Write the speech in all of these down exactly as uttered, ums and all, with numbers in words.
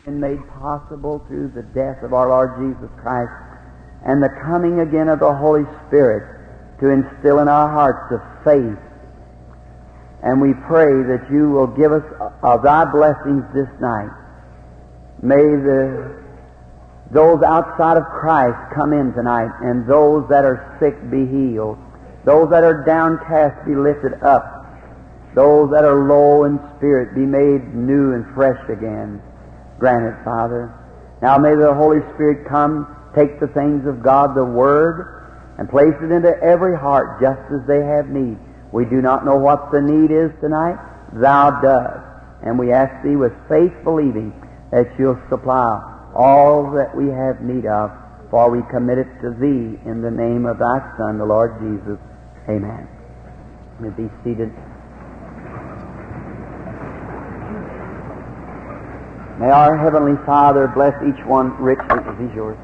been made possible through the death of our Lord Jesus Christ and the coming again of the Holy Spirit to instill in our hearts the faith. And we pray that you will give us of thy blessings this night. May the those outside of Christ come in tonight, and those that are sick be healed. Those that are downcast be lifted up. Those that are low in spirit be made new and fresh again. Grant it, Father. Now may the Holy Spirit come, take the things of God, the Word, and place it into every heart just as they have need. We do not know what the need is tonight. Thou dost. And we ask Thee with faith believing that You'll supply all that we have need of, for we commit it to Thee in the name of Thy Son, the Lord Jesus. Amen. You may be seated. May our Heavenly Father bless each one richly. Is these yours?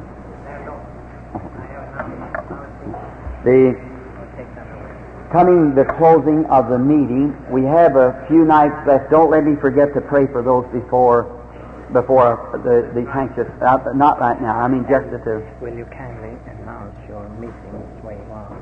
The coming the closing of the meeting, we have a few nights left. Don't let me forget to pray for those before before the the anxious. Uh, not right now. I mean just at the. Will you kindly announce your meetings where you are?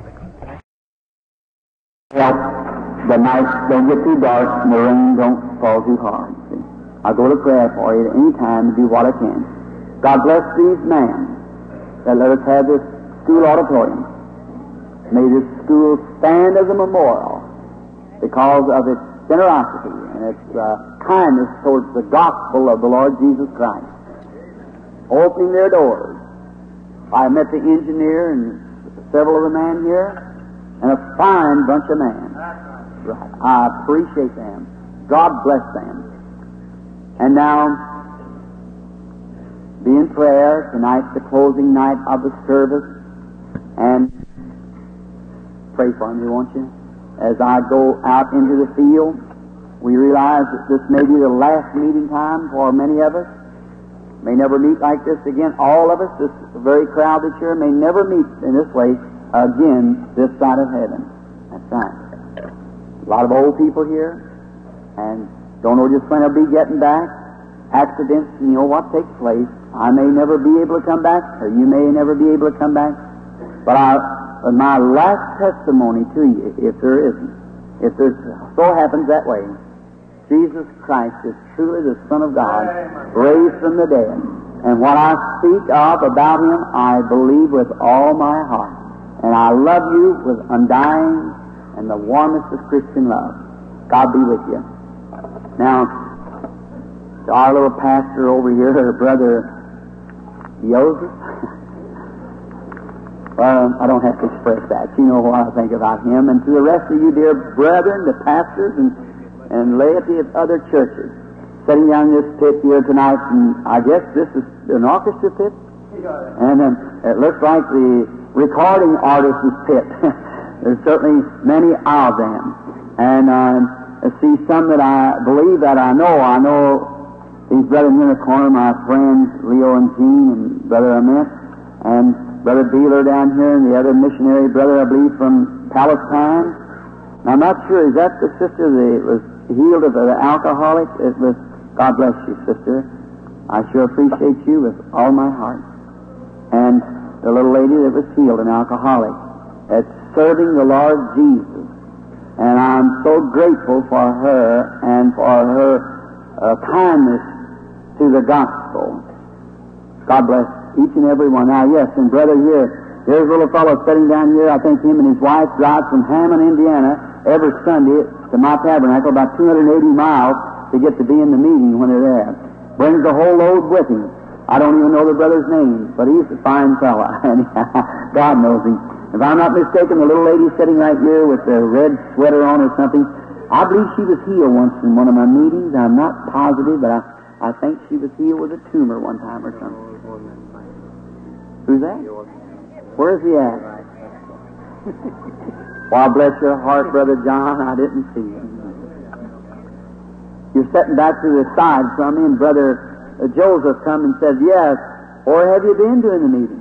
Help the nights don't get too dark and the rain don't fall too hard. See? I'll go to prayer for you at any time to do what I can. God bless these men that let us have this school auditorium. May this school stand as a memorial because of its generosity and its uh, kindness towards the gospel of the Lord Jesus Christ. Opening their doors. I met the engineer and several of the men here, and a fine bunch of men. Right. I appreciate them. God bless them. And now, be in prayer. Tonight's the closing night of the service. And pray for me, won't you? As I go out into the field, we realize that this may be the last meeting time for many of us. May never meet like this again. All of us, this very crowd that's here, may never meet in this way again this side of heaven. That's right. A lot of old people here, and don't know just when I'll be getting back. Accidents, you know what takes place. I may never be able to come back, or you may never be able to come back. But I, but my last testimony to you, if there isn't, if there so happens that way, Jesus Christ is truly the Son of God, raised from the dead. And what I speak of about Him, I believe with all my heart. And I love you with undying and the warmest of Christian love. God be with you. Now, to our little pastor over here, Brother Joseph, well, I don't have to express that. You know what I think about him. And to the rest of you, dear brethren, the pastors and, and laity of other churches, sitting down in this pit here tonight, and I guess this is an orchestra pit, and um, it looks like the recording artist's pit. There's certainly many of them. And uh, I see some that I believe that I know. I know these brothers in the corner, my friends Leo and Jean and Brother Ament, and Brother Beeler down here, and the other missionary brother, I believe, from Palestine. Now, I'm not sure, is that the sister that was healed of the alcoholic? It was, God bless you, sister. I sure appreciate you with all my heart. And the little lady that was healed, an alcoholic, that's serving the Lord Jesus. And I'm so grateful for her and for her uh, kindness to the gospel. God bless each and every one. Now, yes, and brother here, there's a little fellow sitting down here. I think him and his wife drive from Hammond, Indiana, every Sunday to my tabernacle, about two hundred eighty miles, to get to be in the meeting when they're there. Brings the whole load with him. I don't even know the brother's name, but he's a fine fellow. God knows him. If I'm not mistaken, the little lady sitting right here with the red sweater on or something, I believe she was healed once in one of my meetings. I'm not positive, but I, I think she was healed with a tumor one time or something. Who's that? Where is he at? Well, bless your heart, Brother John, I didn't see you. You're sitting back to the side from me, and Brother uh, Joseph come and says, yes, or have you been during the meeting?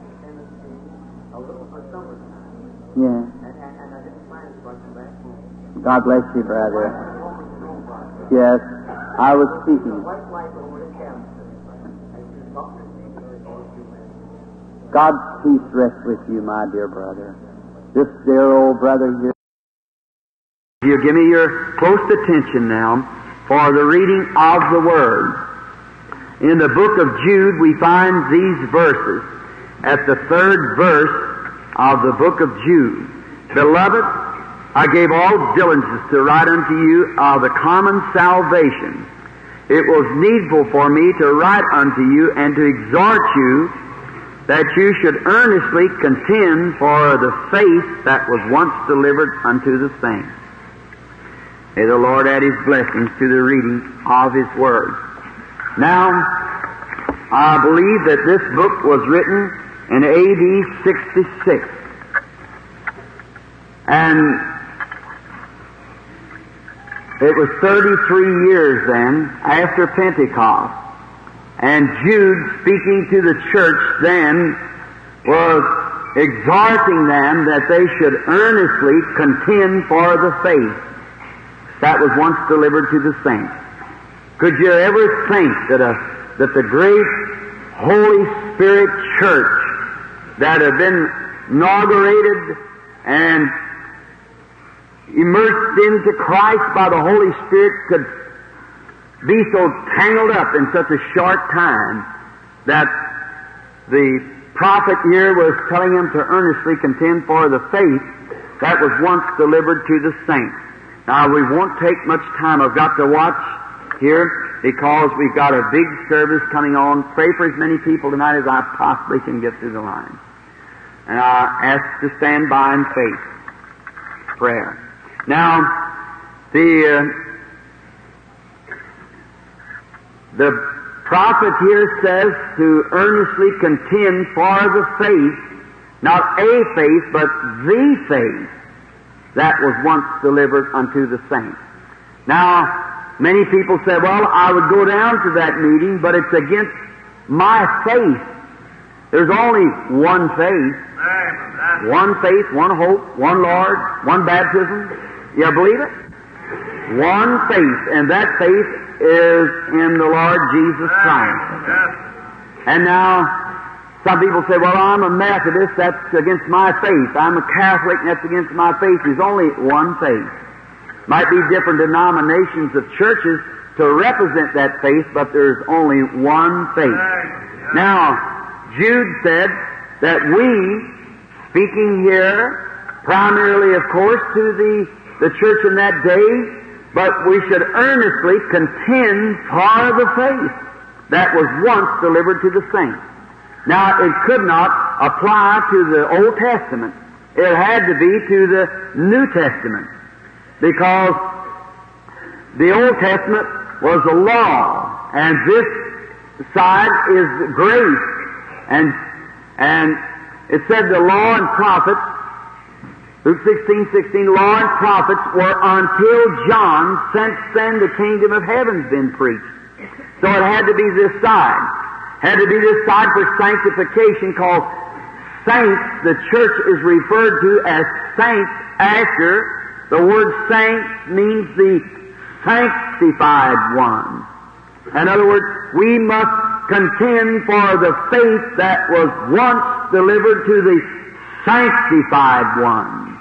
Yeah. And, and, and I didn't find it, so I came back home. God bless you, brother. Yes, I was speaking. God's peace rest with you, my dear brother. This dear old brother here. You give me your close attention now for the reading of the Word. In the book of Jude, we find these verses at the third verse of the book of Jude. Beloved, I gave all diligence to write unto you of the common salvation. It was needful for me to write unto you and to exhort you that you should earnestly contend for the faith that was once delivered unto the saints. May the Lord add His blessings to the reading of His Word. Now, I believe that this book was written in A D sixty-six. And it was thirty-three years then after Pentecost. And Jude, speaking to the church then, was exhorting them that they should earnestly contend for the faith that was once delivered to the saints. Could you ever think that a, that the great Holy Spirit church that had been inaugurated and immersed into Christ by the Holy Spirit could be so tangled up in such a short time that the prophet here was telling them to earnestly contend for the faith that was once delivered to the saints. Now, we won't take much time. I've got to watch here because we've got a big service coming on. Pray for as many people tonight as I possibly can get through the line. And I ask to stand by in faith. Prayer. Now, the uh, the prophet here says to earnestly contend for the faith, not a faith, but the faith that was once delivered unto the saints. Now, many people say, well, I would go down to that meeting, but it's against my faith. There's only one faith. One faith, one hope, one Lord, one baptism. You believe it? One faith, and that faith is in the Lord Jesus Christ. And now, some people say, well, I'm a Methodist, that's against my faith. I'm a Catholic, that's against my faith. There's only one faith. Might be different denominations of churches to represent that faith, but there's only one faith. Now, Jude said that we, speaking here, primarily, of course, to the, the church in that day, but we should earnestly contend for the faith that was once delivered to the saints. Now, it could not apply to the Old Testament. It had to be to the New Testament, because the Old Testament was the law, and this side is grace. And and it said the law and prophets, Luke sixteen sixteen, law and prophets were until John, since then the kingdom of heaven's been preached. So it had to be this side. Had to be this side for sanctification, called saints. The church is referred to as saints after the word saint means the sanctified one. In other words, we must contend for the faith that was once delivered to the sanctified one.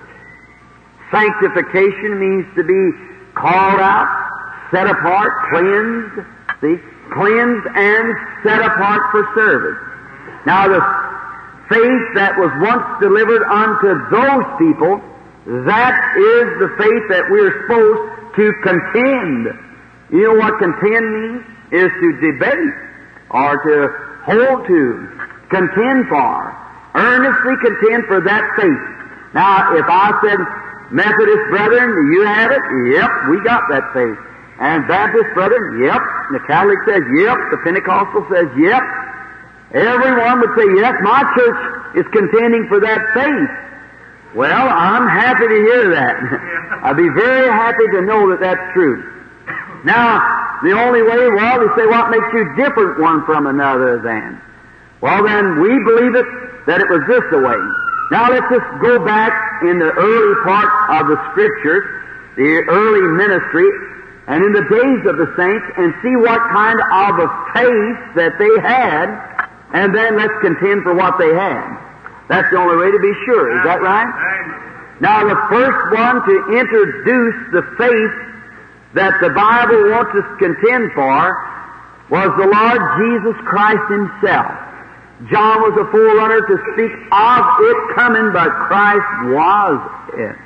Sanctification means to be called out, set apart, cleansed, see, cleansed and set apart for service. Now, the faith that was once delivered unto those people, that is the faith that we're supposed to contend. You know what contend means? Is to debate, or to hold to, contend for, earnestly contend for that faith. Now, if I said, Methodist brethren, do you have it? Yep, we got that faith. And Baptist brethren, yep. The Catholic says, yep. The Pentecostal says, yep. Everyone would say, yes, my church is contending for that faith. Well, I'm happy to hear that. I'd be very happy to know that that's true. Now, the only way, well, they say, what makes you different one from another then? Well, then, we believe it, that it was this way. Now, let's just go back in the early part of the Scriptures the early ministry and in the days of the saints and see what kind of a faith that they had, and then let's contend for what they had. That's the only way to be sure. Is that right? Now, the first one to introduce the faith that the Bible wants us to contend for was the Lord Jesus Christ Himself. John was a forerunner to speak of it coming, but Christ was it.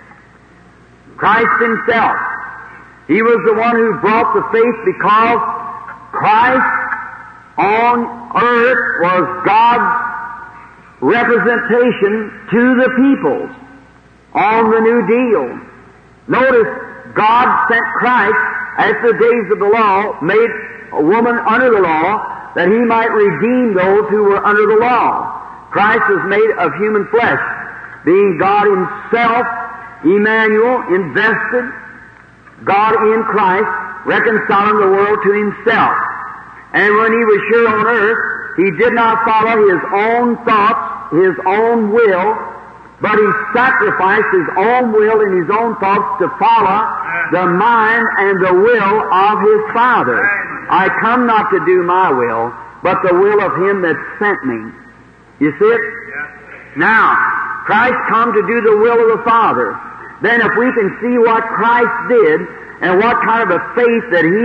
Christ Himself. He was the one who brought the faith because Christ on earth was God's representation to the peoples on the New Deal. Notice, God sent Christ after the days of the law, made a woman under the law, that He might redeem those who were under the law. Christ was made of human flesh, being God Himself, Emmanuel, invested, God in Christ, reconciling the world to Himself. And when He was here on earth, He did not follow His own thoughts, His own will, but He sacrificed His own will and His own thoughts to follow the mind and the will of His Father. I come not to do my will, but the will of Him that sent me. You see it? Now, Christ come to do the will of the Father. Then if we can see what Christ did and what kind of a faith that He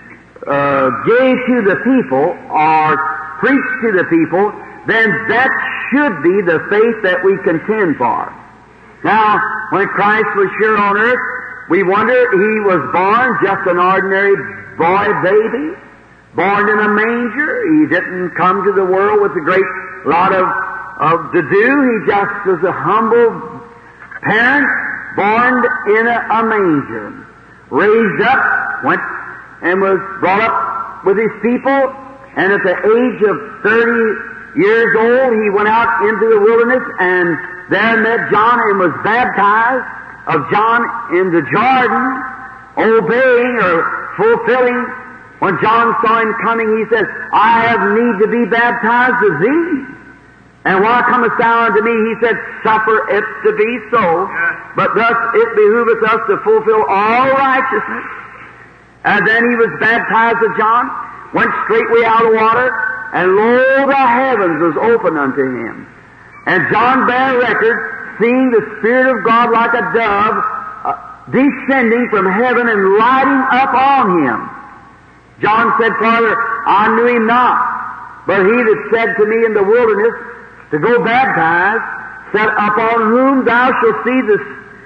uh, gave to the people or preached to the people, then that should be the faith that we contend for. Now, when Christ was here on earth, we wonder, He was born just an ordinary boy baby, born in a manger. He didn't come to the world with a great lot of, of to do. He just was a humble parent, born in a, a manger, raised up, went and was brought up with His people, and at the age of thirty years old, He went out into the wilderness and there met John and was baptized of John in the Jordan, obeying or fulfilling. When John saw Him coming, he said, I have need to be baptized of thee. And why comest thou unto me? He said, suffer it to be so, but thus it behooveth us to fulfill all righteousness. And then He was baptized of John, went straightway out of water, and lo, the heavens was opened unto Him. And John bare record, seeing the Spirit of God like a dove uh, descending from heaven and lighting up on Him. John said, Father, I knew Him not, but He that said to me in the wilderness to go baptize, said, upon whom thou shalt see the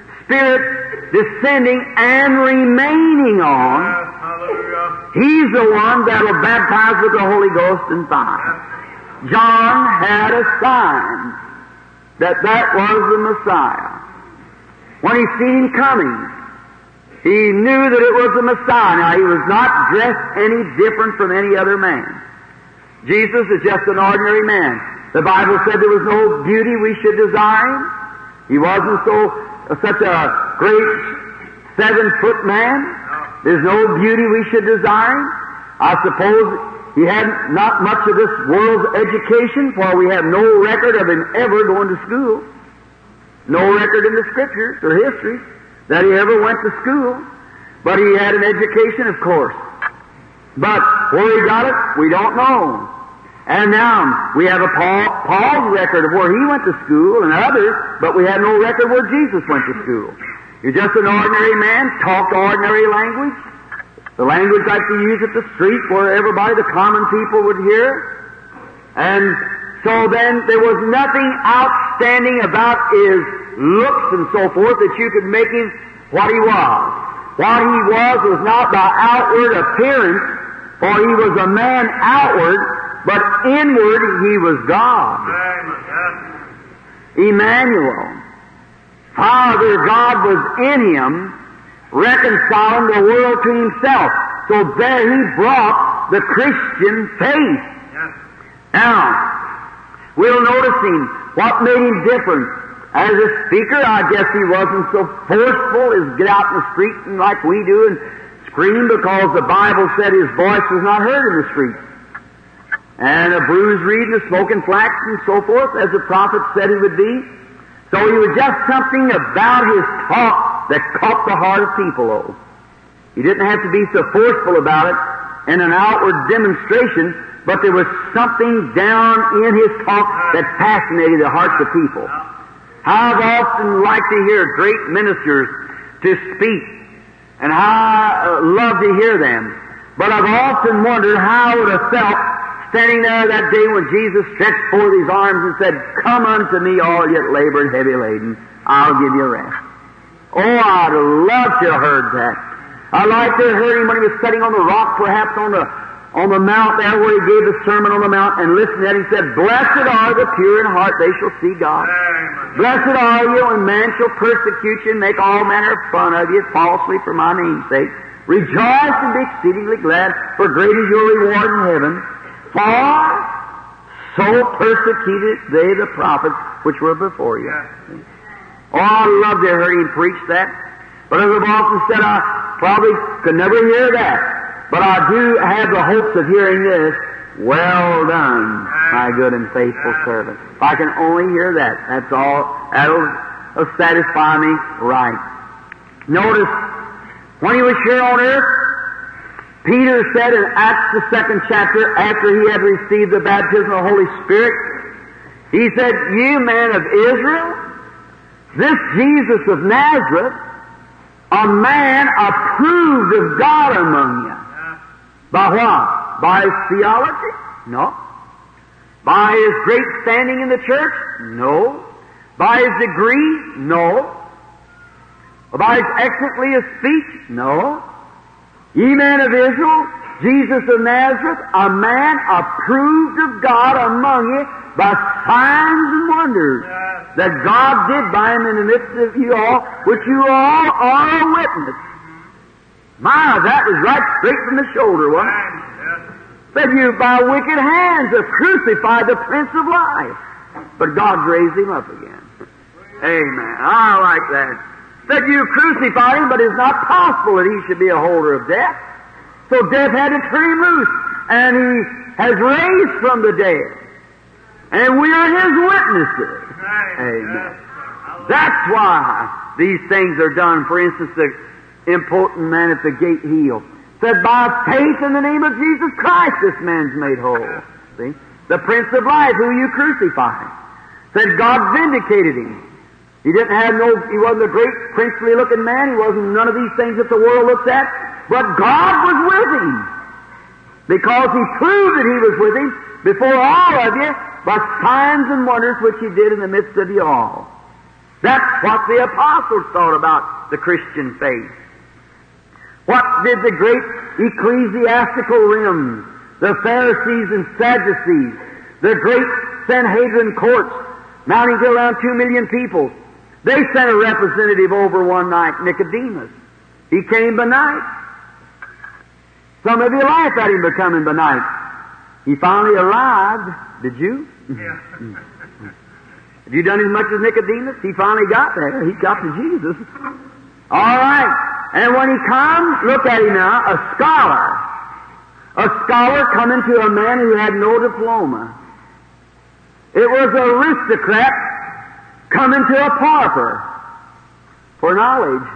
Spirit descending and remaining on, He's the one that will baptize with the Holy Ghost and fire. John had a sign that that was the Messiah. When he seen Him coming, he knew that it was the Messiah. Now, He was not dressed any different from any other man. Jesus is just an ordinary man. The Bible said there was no beauty we should desire Him. He wasn't so uh, such a great seven-foot man. There's no beauty we should desire Him. I suppose He had not much of this world's education, for we have no record of Him ever going to school. No record in the Scriptures or history that He ever went to school. But He had an education, of course. But where He got it, we don't know. And now we have a Paul, Paul's record of where he went to school and others, but we have no record where Jesus went to school. You're just an ordinary man, talked ordinary language, the language like they use at the street where everybody, the common people, would hear. And so then there was nothing outstanding about His looks and so forth that you could make Him what He was. What He was was not by outward appearance, for He was a man outward, but inward He was God. Emmanuel. Father God was in Him, reconciling the world to Himself. So there He brought the Christian faith. Now, we'll notice Him, what made Him different. As a speaker, I guess He wasn't so forceful as get out in the street and like we do and scream, because the Bible said His voice was not heard in the street. And a bruised reed and a smoking flax and so forth, as the prophet said He would be. So He was just something about His talk that caught the heart of people, oh. He didn't have to be so forceful about it in an outward demonstration, but there was something down in his talk that fascinated the hearts of people. How I've often liked to hear great ministers to speak, and how I uh, love to hear them. But I've often wondered how I would have felt standing there that day when Jesus stretched forth his arms and said, "Come unto me, all ye that labor and heavy laden, I'll give you rest." Oh, I'd love to have heard that. I'd like to have heard him when he was sitting on the rock, perhaps on the on the mount there where he gave the Sermon on the Mount, and listened to it, he said, "Blessed are the pure in heart, they shall see God. Blessed are you when man shall persecute you and make all manner of fun of you falsely for my name's sake. Rejoice and be exceedingly glad, for great is your reward in heaven. For so persecuted they the prophets which were before you." Oh, I love to hear him preach that. But as I've often said, I probably could never hear that. But I do have the hopes of hearing this. "Well done, my good and faithful servant." If I can only hear that, that's all. That'll, that'll satisfy me right. Notice, when he was here on earth, Peter said in Acts the second chapter, after he had received the baptism of the Holy Spirit, he said, "You men of Israel, this Jesus of Nazareth, a man approved of God among you." By what? By his theology? No. By his great standing in the church? No. By his degrees? No. By his excellently of speech? No. Ye men of Israel, Jesus of Nazareth, a man approved of God among you by signs and wonders that God did by him in the midst of you all, which you all are a witness. My, that was right straight from the shoulder, wasn't it? Said, "You by wicked hands have crucified the Prince of Life, but God raised him up again." Amen. I like that. Said, "You crucified him, but it's not possible that he should be a holder of death. So death had to turn him loose, and he has raised from the dead. And we are his witnesses." Amen. That's why these things are done. For instance, the impotent man at the gate healed said, "By faith in the name of Jesus Christ, this man's made whole." See? The Prince of Life, who you crucified, said God vindicated him. He didn't have no, he wasn't a great princely looking man. He wasn't none of these things that the world looks at. But God was with him, because he proved that he was with him before all of you by signs and wonders which he did in the midst of you all. That's what the apostles thought about the Christian faith. What did the great ecclesiastical realm, the Pharisees and Sadducees, the great Sanhedrin courts, mounting to around two million people, they sent a representative over one night, Nicodemus. He came by night. Some of you laughed at him for coming by night. He finally arrived. Did you? Yeah. Have you done as much as Nicodemus? He finally got there. He got to Jesus. All right. And when he comes, look at him now, a scholar. A scholar coming to a man who had no diploma. It was an aristocrat coming to a pauper for knowledge.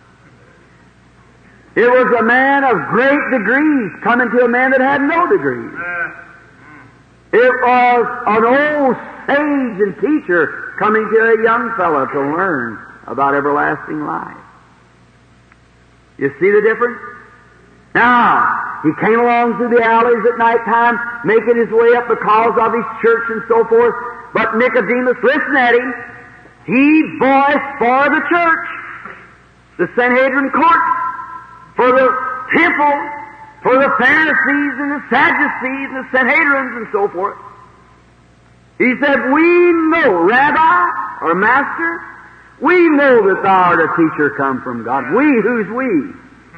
It was a man of great degrees coming to a man that had no degrees. It was an old sage and teacher coming to a young fellow to learn about everlasting life. You see the difference? Now, he came along through the alleys at night time, making his way up because of his church and so forth. But Nicodemus, listen at him, he voiced for the church, the Sanhedrin court, for the temple, for the Pharisees and the Sadducees and the Sanhedrins and so forth. He said, "We know, Rabbi or Master, we know that thou art a teacher come from God." We, who's we?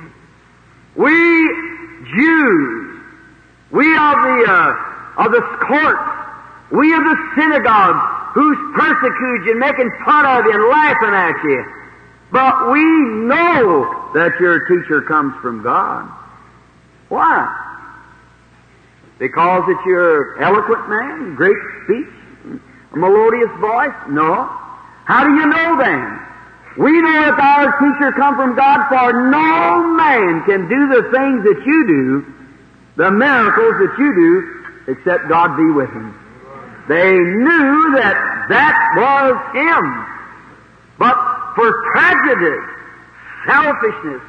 We Jews. We of the uh, of the courts. We of the synagogues, who's persecuting you and making fun of you and laughing at you. But we know that your teacher comes from God. Why? Because that you're an eloquent man, great speech, a melodious voice? No. How do you know then? We know that our teacher come from God, for no man can do the things that you do, the miracles that you do, except God be with him. They knew that that was him. But for prejudice, selfishness,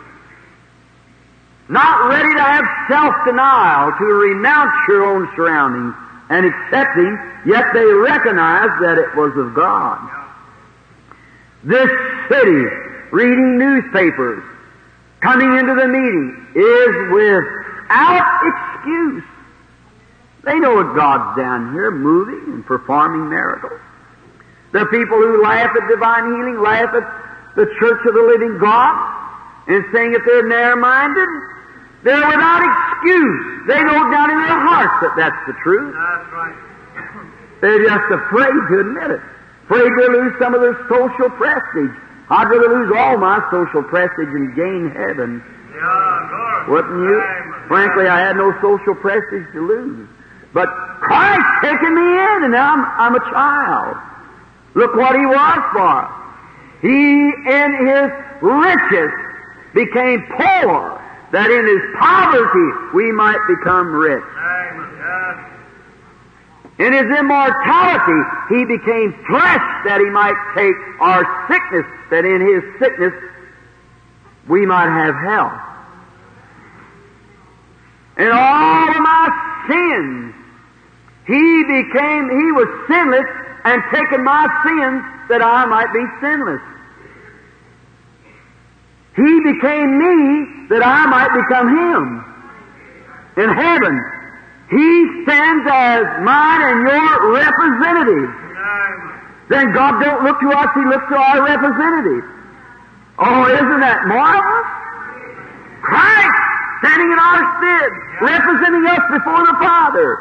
not ready to have self-denial, to renounce your own surroundings and accept him, yet they recognized that it was of God. This city, reading newspapers, coming into the meeting, is without excuse. They know that God's down here moving and performing miracles. The people who laugh at divine healing laugh at the Church of the Living God and saying if they're narrow-minded, they're without excuse. They know down in their hearts that that's the truth. That's right. They're just afraid to admit it. Afraid to lose some of their social prestige. I'd rather lose all my social prestige and gain heaven. Yeah, Lord. Wouldn't you? Amen. Frankly, I had no social prestige to lose. But Christ taken me in, and now I'm, I'm a child. Look what he was for. He, in his riches, became poor, that in his poverty we might become rich. Amen. Yes. In his immortality, he became flesh, that he might take our sickness, that in his sickness we might have health. In all of my sins, he became, he was sinless, and taken my sins that I might be sinless. He became me that I might become him. In heaven, he stands as mine and your representative. Then God don't look to us, he looks to our representative. Oh, isn't that marvelous? Christ standing in our stead, representing us before the Father.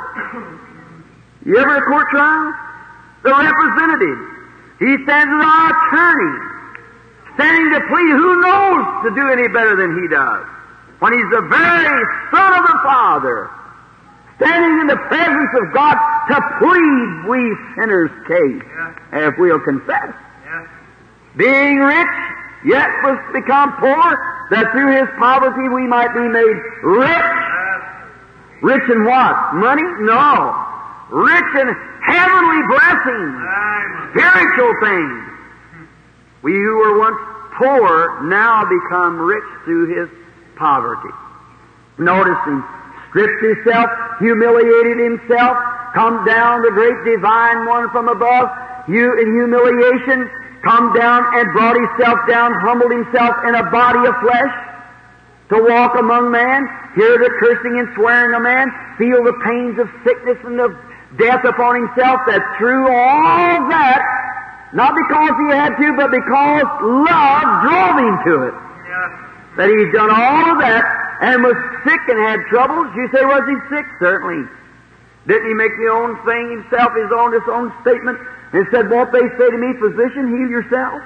You ever a court trial? The representative. He stands as our attorney, standing to plead. Who knows to do any better than he does? When he's the very Son of the Father, standing in the presence of God to plead we sinners' case, Yeah. if we'll confess. Yeah. Being rich, yet was become poor, that through his poverty we might be made rich. Yes. Rich in what? Money? No. Rich in heavenly blessings, Amen. spiritual things. We who were once poor now become rich through his poverty. Notice him stripped himself, humiliated himself, come down, the great divine one from above, you in humiliation, come down and brought himself down, humbled himself in a body of flesh, to walk among man, hear the cursing and swearing of man, feel the pains of sickness and of death upon himself, that through all that, not because he had to, but because love drove him to it, Yes. that he's done all of that, and was sick and had troubles. You say, was he sick? Certainly. Didn't he make the own thing himself, his own, his own statement, and said, won't they say to me, physician, heal yourself?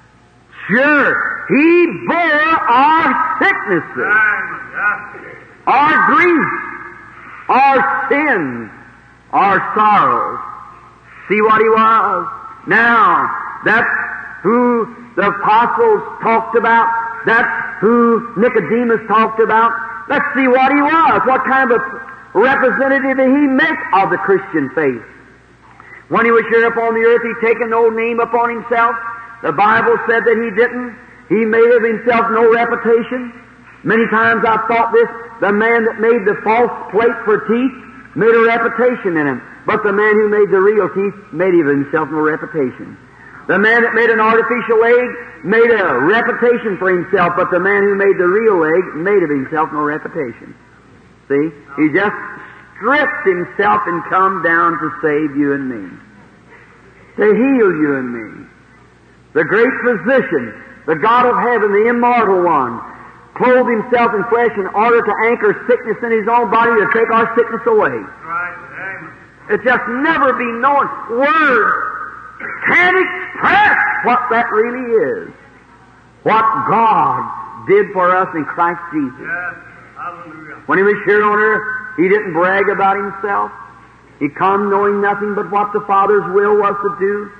Sure. He bore our sicknesses, Amen. Yes. our griefs, our sins, our sorrows. See what he was? Now, that's who the apostles talked about. That's who Nicodemus talked about. Let's see what he was. What kind of a representative did he make of the Christian faith? When he was here upon the earth, he taken no name upon himself. The Bible said that he didn't. He made of himself no reputation. Many times I've thought this, the man that made the false plate for teeth made a reputation in him. But the man who made the real teeth made of himself no reputation. The man that made an artificial leg made a reputation for himself, but the man who made the real leg made of himself no reputation. See? He just stripped himself and come down to save you and me. To heal you and me. The great physician, the God of heaven, the immortal one, clothed himself in flesh in order to anchor sickness in his own body to take our sickness away. Right. Amen. It just never be known. Words can't express what that really is. What God did for us in Christ Jesus. Yes. Hallelujah. When he was here on earth, he didn't brag about himself. He come knowing nothing but what the Father's will was to do.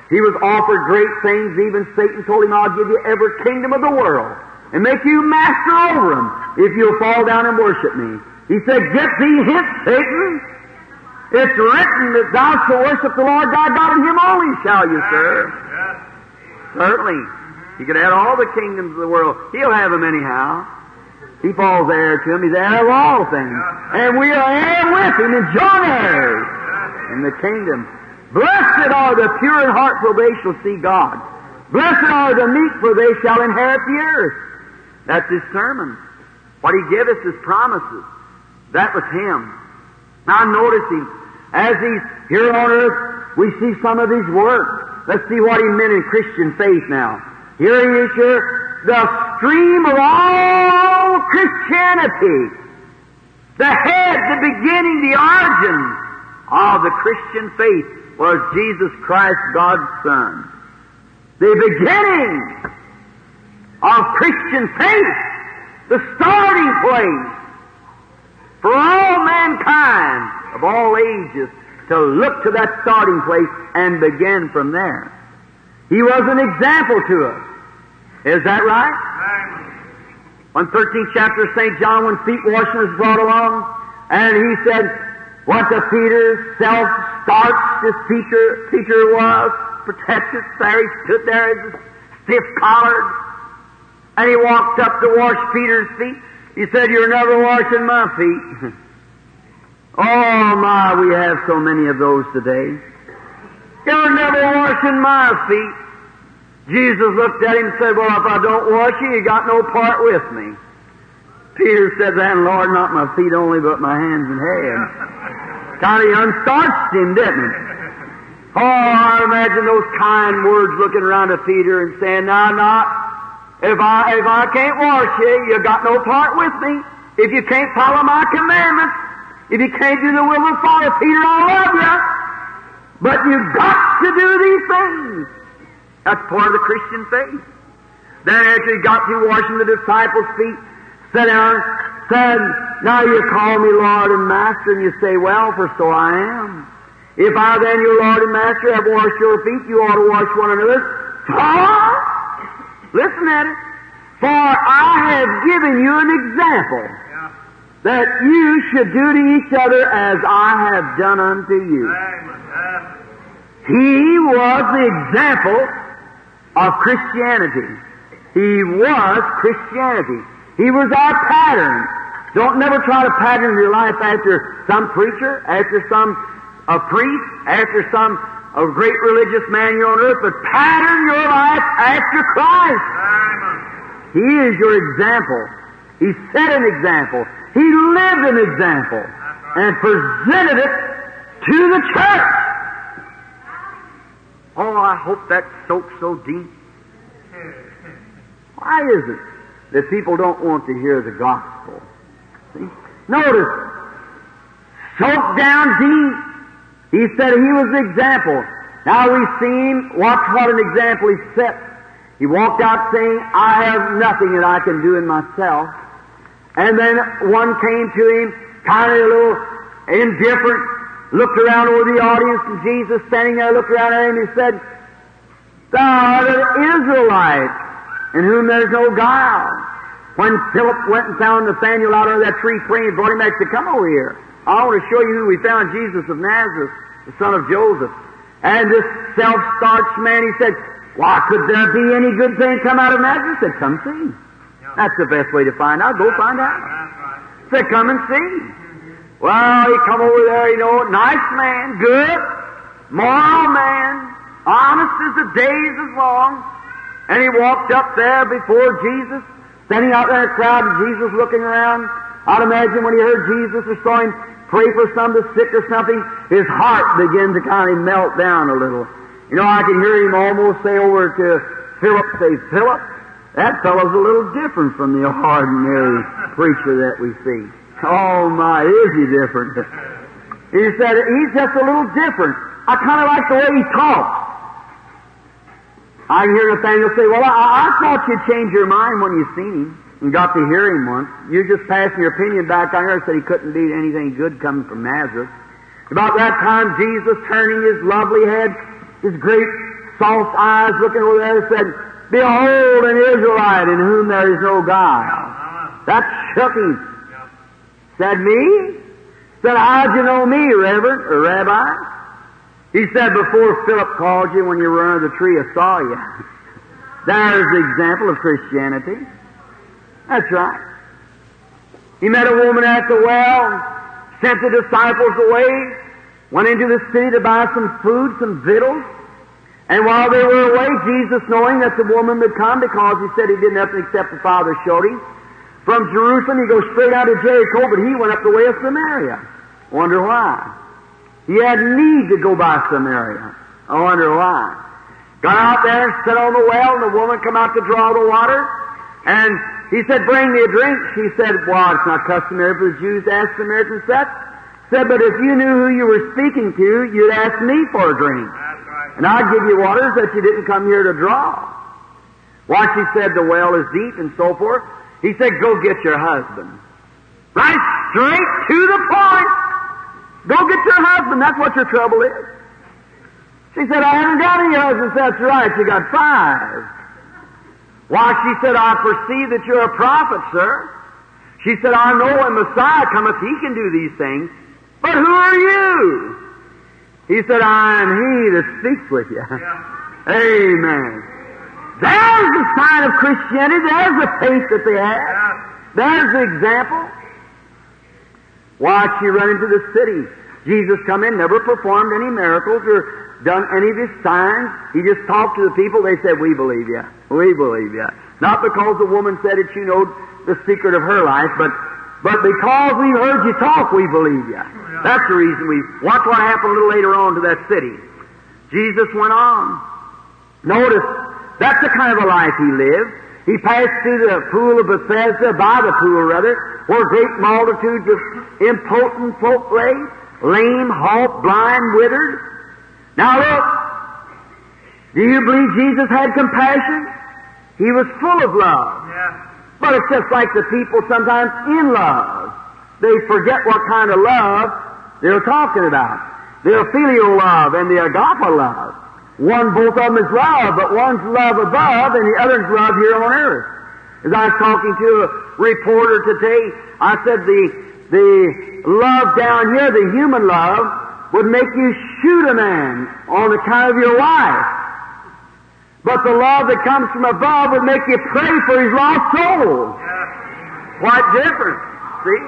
He was offered great things. Even Satan told him, I'll give you every kingdom of the world and make you master over them if you'll fall down and worship me. He said, get thee hence, Satan. It's written that thou shalt worship the Lord thy God, and him only shall you serve. Certainly. He could have all the kingdoms of the world. He'll have them anyhow. He falls heir to him. He's heir of all things. And we are heir with him and joint heirs in the kingdom. Blessed are the pure in heart, for they shall see God. Blessed are the meek, for they shall inherit the earth. That's his sermon. What he gave us is promises. That was him. Now notice him. As he's here on earth, we see some of his work. Let's see what he meant in Christian faith now. Here he is here, the stream of all Christianity. The head, the beginning, the origin of the Christian faith was Jesus Christ, God's Son. The beginning of Christian faith, the starting place for all mankind of all ages to look to that starting place and begin from there. He was an example to us. Is that right? On thirteenth chapter of Saint John, when feet washing was brought along, and he said, what the Peter, self-starched this teacher, teacher was, protected, there he stood there as a stiff-collared, and he walked up to wash Peter's feet. He said, you're never washing my feet. Oh my, we have so many of those today. You're never washing my feet. Jesus looked at him and said, well, if I don't wash you, you got no part with me. Peter said, then, Lord, not my feet only, but my hands and head. Kind of unstarched him, didn't it? Oh, I imagine those kind words looking around at Peter and saying, now, now, if I, if I can't wash you, you got no part with me. If you can't follow my commandments, if you can't do the will of the Father, Peter, I love you. But you've got to do these things. That's part of the Christian faith. Then after he got through washing the disciples' feet, sat down, said, now you call me Lord and Master, and you say, well, for so I am. If I then, your Lord and Master, have washed your feet, you ought to wash one another's. For, listen at it, for I have given you an example that you should do to each other as I have done unto you. He was the example of Christianity. He was Christianity. He was our pattern. Don't never try to pattern your life after some preacher, after some a priest, after some a great religious man here on earth, but pattern your life after Christ. He is your example. He set an example. He lived an example and presented it to the church. Oh, I hope that soaks so deep. Why is it that people don't want to hear the gospel? See? Notice, soaked down deep. He said he was the example. Now we've seen, watch what an example he set. He walked out saying, I have nothing that I can do in myself. And then one came to him, kind of a little indifferent, looked around over the audience, and Jesus standing there looked around at him and he said, thou art an Israelite, in whom there's no guile. When Philip went and found Nathanael out under that tree praying, brought him back, said, come over here. I want to show you who we found, Jesus of Nazareth, the son of Joseph. And this self-starched man, he said, why, could there be any good thing come out of Nazareth? He said, come see. That's the best way to find out. Go find out. He said, come and see. Well, he come over there, you know, nice man, good, moral man, honest as the days is long. And he walked up there before Jesus, standing out there in a crowd, and Jesus looking around. I'd imagine when he heard Jesus or saw him pray for some the sick or something, his heart began to kind of melt down a little. You know, I can hear him almost say over to Philip, say, Philip, that fellow's a little different from the ordinary preacher that we see. Oh my, is he different? He said, he's just a little different. I kind of like the way he talks. I can hear Nathanael say, well, I, I thought you'd change your mind when you seen him and got to hear him once. You just passing your opinion back on here, said he couldn't be anything good coming from Nazareth. About that time, Jesus turning his lovely head, his great soft eyes looking over there, said, "Behold an Israelite in whom there is no guile." That shook him. Said, "Me?" Said, "How'd you know me, Reverend or Rabbi?" He said, "Before Philip called you when you were under the tree, I saw you." There's the example of Christianity. That's right. He met a woman at the well, sent the disciples away, went into the city to buy some food, some victuals, and while they were away, Jesus, knowing that the woman would come, because he said he did nothing except the Father showed him, from Jerusalem he goes straight out to Jericho, but he went up the way of Samaria. Wonder why? He had need to go by Samaria. I wonder why. Got out there and sat on the well, and the woman come out to draw the water, and he said, "Bring me a drink." She said, "Well, it's not customary for the Jews to ask Samaritans that." Said, "But if you knew who you were speaking to, you'd ask me for a drink. And I'd give you waters that you didn't come here to draw." Why, she said, "The well is deep," and so forth. He said, "Go get your husband." Right straight to the point. Go get your husband. That's what your trouble is. She said, "I haven't got any husbands." That's right. You got five. Why, she said, "I perceive that you're a prophet, sir." She said, "I know when Messiah cometh, he can do these things. But who are you?" He said, "I am he that speaks with you." Yeah. Amen. There's the sign of Christianity. There's the faith that they have. Yeah. There's the example. Watch, she run into the city. Jesus come in, never performed any miracles or done any of his signs. He just talked to the people. They said, "We believe you. We believe you." Not because the woman said that you know the secret of her life, but but because we heard you talk, we believe you. That's the reason we... Watch what happened a little later on to that city. Jesus went on. Notice, that's the kind of a life he lived. He passed through the pool of Bethesda, by the pool rather, where great multitudes of impotent folk lay, lame, halt, blind, withered. Now look, do you believe Jesus had compassion? He was full of love. Yeah. But it's just like the people sometimes in love. They forget what kind of love they're talking about. The filial love and the agape love. One, both of them is love, but one's love above and the other's love here on earth. As I was talking to a reporter today, I said the, the love down here, the human love, would make you shoot a man on account of your wife. But the love that comes from above would make you pray for his lost soul. Yeah. Quite different, see?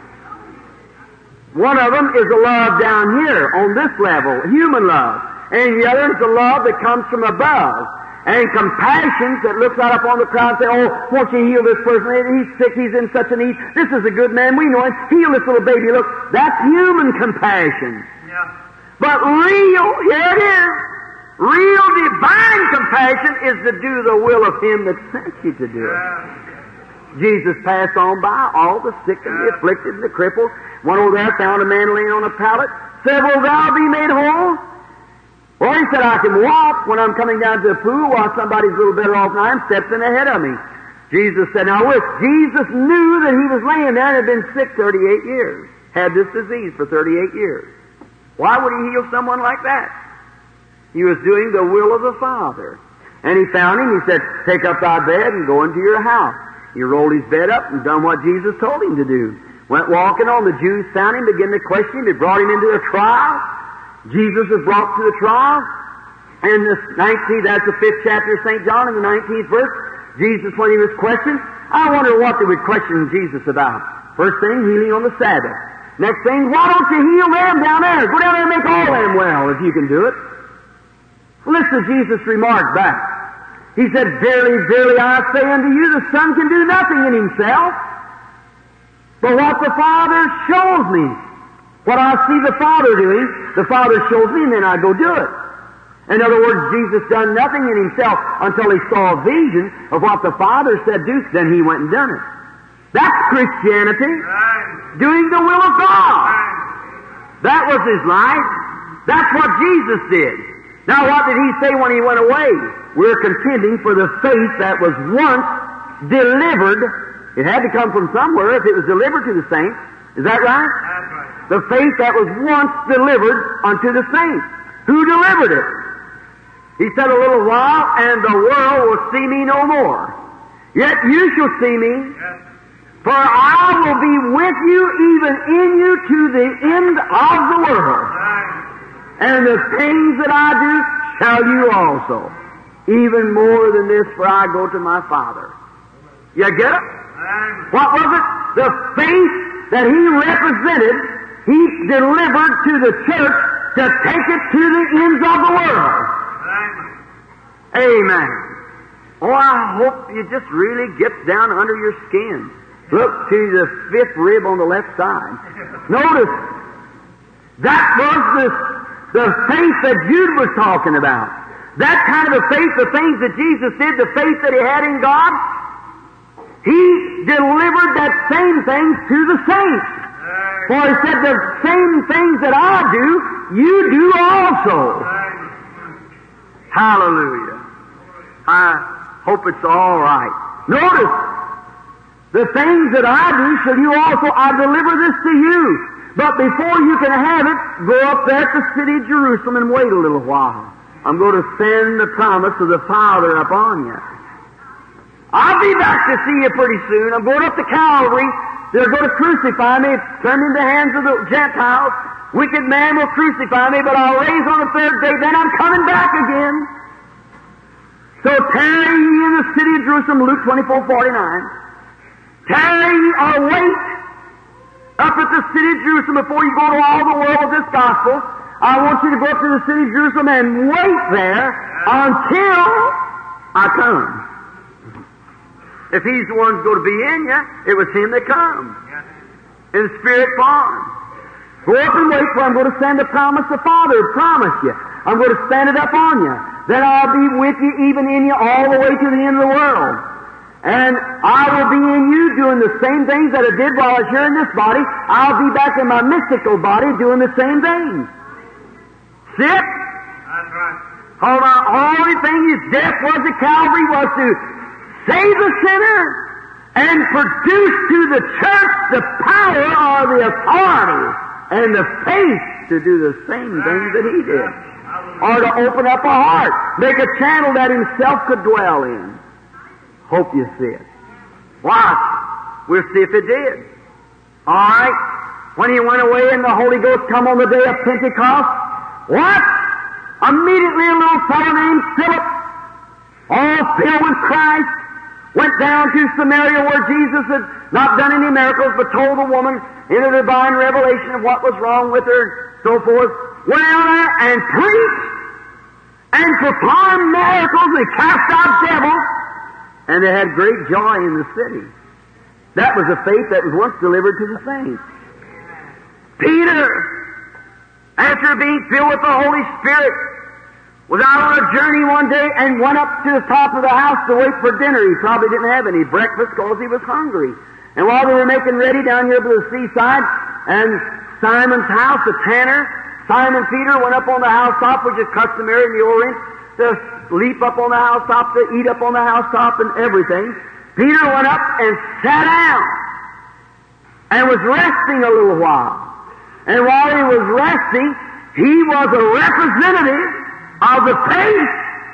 One of them is a love down here, on this level, human love. And the other is a love that comes from above. And compassion that looks out upon the crowd and says, "Oh, won't you heal this person? He's sick, he's in such a need. This is a good man, we know him. Heal this little baby." Look, that's human compassion. Yeah. But real, here it is, real divine compassion is to do the will of him that sent you to do it. Yeah. Jesus passed on by all the sick and the afflicted and the crippled. One over there found a man laying on a pallet. Said, "Will thou be made whole?" Well, he said, "I can walk when I'm coming down to the pool while somebody's a little better off than I am, steps in ahead of me." Jesus said, now look, Jesus knew that he was laying there and had been sick thirty-eight years, had this disease for thirty-eight years. Why would he heal someone like that? He was doing the will of the Father. And he found him, he said, "Take up thy bed and go into your house." He rolled his bed up and done what Jesus told him to do. Went walking on. The Jews found him, began to question him. They brought him into a trial. Jesus was brought to the trial. And the nineteenth, that's the fifth chapter of Saint John, in the nineteenth verse, Jesus, when he was questioned, I wonder what they would question Jesus about. First thing, healing on the Sabbath. Next thing, why don't you heal them down there? Go down there and make all them well, if you can do it. Listen to Jesus' remark back. He said, "Verily, verily, I say unto you, the Son can do nothing in himself, but what the Father shows me. What I see the Father doing, the Father shows me, and then I go do it." In other words, Jesus done nothing in himself until he saw a vision of what the Father said do, then he went and done it. That's Christianity. Right. Doing the will of God. Right. That was his life. That's what Jesus did. Now what did he say when he went away? We're contending for the faith that was once delivered. It had to come from somewhere if it was delivered to the saints. Is that right? That's right. The faith that was once delivered unto the saints. Who delivered it? He said, a little while, and the world will see me no more. Yet you shall see me, Yes. for I will be with you, even in you, to the end of the world. Right. And the things that I do shall you also. Even more than this, for I go to my Father. You get it? Amen. What was it? The faith that he represented, he delivered to the church to take it to the ends of the world. Amen. Amen. Oh, I hope you just really get down under your skin. Look to the fifth rib on the left side. Notice, that was the, the faith that Jude was talking about. That kind of a faith, the things that Jesus did, the faith that he had in God, he delivered that same things to the saints. For he said, the same things that I do, you do also. Hallelujah. I hope it's all right. Notice, the things that I do shall you also, I deliver this to you. But before you can have it, go up there to the city of Jerusalem and wait a little while. I'm going to send the promise of the Father upon you. I'll be back to see you pretty soon. I'm going up to Calvary. They're going to crucify me, turn me in the hands of the Gentiles. Wicked man will crucify me, but I'll raise on the third day. Then I'm coming back again. So tarry ye in the city of Jerusalem, Luke twenty-four forty-nine. Tarry ye or wait up at the city of Jerusalem before you go to all the world with this gospel. I want you to go up to the city of Jerusalem and wait there until I come. If he's the one who's going to be in you, it was him that come. In spirit form. Go up and wait, for I'm going to send the promise the Father promised you. I'm going to stand it up on you. Then I'll be with you, even in you, all the way to the end of the world. And I will be in you doing the same things that I did while I was here in this body. I'll be back in my mystical body doing the same things. See it? That's right. Hold on. Only thing his death was at Calvary was to save the sinner and produce to the church the power or the authority and the faith to do the same things that he did. Or to open up a heart, make a channel that himself could dwell in. Hope you see it. Watch. We'll see if it did. All right. When he went away and the Holy Ghost come on the day of Pentecost, what? Immediately a little fellow named Philip, all filled with Christ, went down to Samaria where Jesus had not done any miracles, but told the woman in a divine revelation of what was wrong with her, so forth. Went out there and preached and performed miracles and cast out devils, and they had great joy in the city. That was a faith that was once delivered to the saints. Peter, after being filled with the Holy Spirit, was out on a journey one day and went up to the top of the house to wait for dinner. He probably didn't have any breakfast because he was hungry. And while they were making ready down here by the seaside, and Simon's house, the tanner, Simon Peter went up on the housetop, which is customary in the Orient, to leap up on the housetop, to eat up on the housetop and everything. Peter went up and sat down and was resting a little while. And while he was resting, he was a representative of the faith.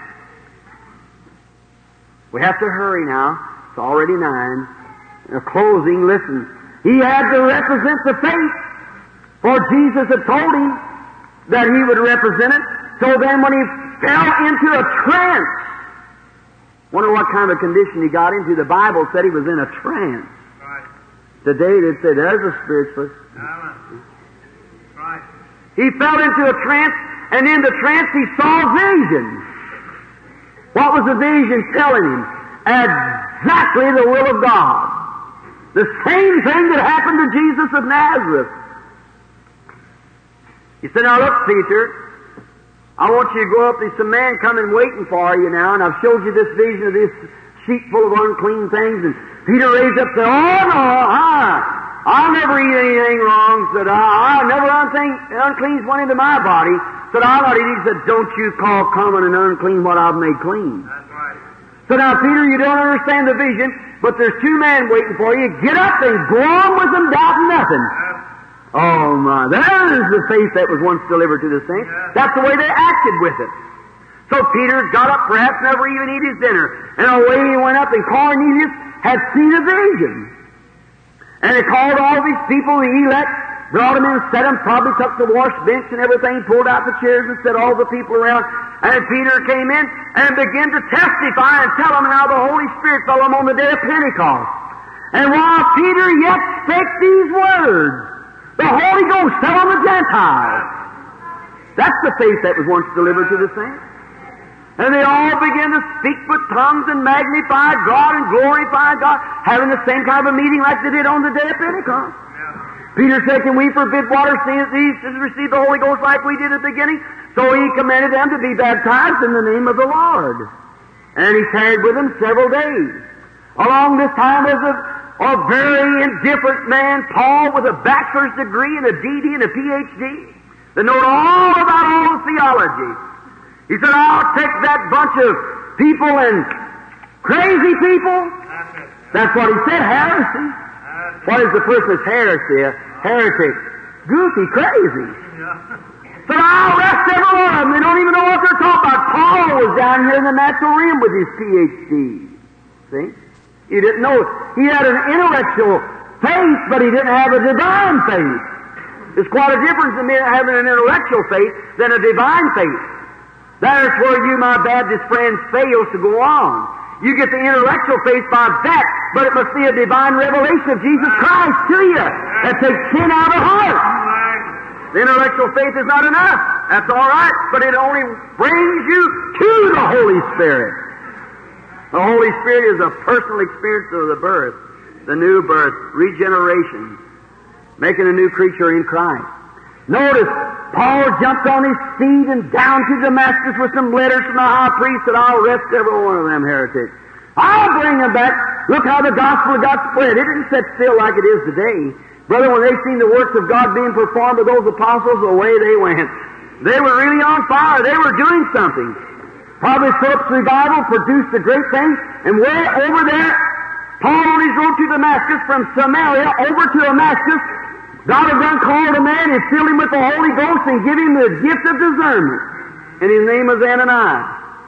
We have to hurry now. It's already nine. In a closing, listen. He had to represent the faith, for Jesus had told him that he would represent it. So then when he fell into a trance, wonder what kind of condition he got into. The Bible said he was in a trance. Right. Today they said there's a spiritualist. Amen. Right. He fell into a trance, and in the trance he saw visions. What was the vision telling him? Exactly the will of God. The same thing that happened to Jesus of Nazareth. He said, now look, Peter, I want you to go up. There's some man coming waiting for you now, and I've showed you this vision of this sheep full of unclean things. And Peter raised up and said, oh no, I, I'll never eat anything wrong. Said, I, I never unclean, uncleans went into my body. Said, I'll not eat it. He said, don't you call common and unclean what I've made clean. That's right. So now, Peter, you don't understand the vision, but there's two men waiting for you. Get up and go on with them, doubting nothing. Yes. Oh my, that is the faith that was once delivered to the saints. Yes. That's the way they acted with it. So Peter got up, perhaps never even eat his dinner, and away he went up, and Cornelius had seen a vision. And he called all these people, the elect, brought them in and set them, probably took the wash bench and everything, pulled out the chairs and set all the people around. And Peter came in and began to testify and tell them how the Holy Spirit fell on the day of Pentecost. And while Peter yet spake these words, the Holy Ghost fell on the Gentiles. That's the faith that was once delivered to the saints. And they all began to speak with tongues and magnify God and glorify God, having the same kind of a meeting like they did on the day of Pentecost. Peter said, can we forbid water seeing that these to receive the Holy Ghost like we did at the beginning? So he commanded them to be baptized in the name of the Lord. And he tarried with them several days. Along this time was a, a very indifferent man, Paul, with a bachelor's degree and a D D and a P H D, that knew all about all the theology. He said, I'll take that bunch of people and crazy people. That's what he said, heresy. What is the person that's heresy? A heretic. Goofy, crazy. So I'll arrest every one of them. They don't even know what they're talking about. Paul was down here in the natural realm with his P H D. See? He didn't know. He had an intellectual faith, but he didn't have a divine faith. There's quite a difference in having an intellectual faith than a divine faith. That's where you, my Baptist friends, fails to go on. You get the intellectual faith by that, but it must be a divine revelation of Jesus Christ to you that takes sin out of the heart. The intellectual faith is not enough. That's all right, but it only brings you to the Holy Spirit. The Holy Spirit is a personal experience of the birth, the new birth, regeneration, making a new creature in Christ. Notice, Paul jumped on his feet and down to Damascus with some letters from the high priest that I'll arrest every one of them heretics. I'll bring them back. Look how the gospel got spread. It didn't sit still like it is today. Brother, when they seen the works of God being performed by those apostles, away they went. They were really on fire. They were doing something. Probably Philip's revival produced a great thing. And way over there, Paul on his road to Damascus, from Samaria over to Damascus, God had done called a man and filled him with the Holy Ghost and give him the gift of discernment. And his name was Ananias.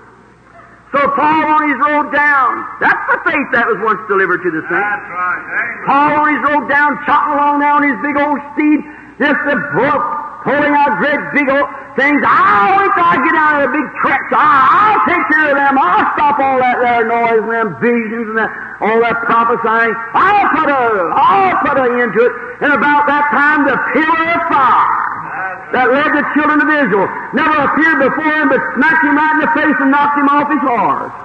So Paul on his road down, that's the faith that was once delivered to the saints. That's right. Paul on his road down, chopping along down his big old steed, just a book, pulling out great big old things. I'll wait till I get out of the big treks. I'll take care of them. I'll stop all that there noise and them visions and that, all that prophesying. I'll put a, I'll put an end to it. And about that time, the pillar of fire that led the children of Israel never appeared before him, but smacked him right in the face and knocked him off his horse.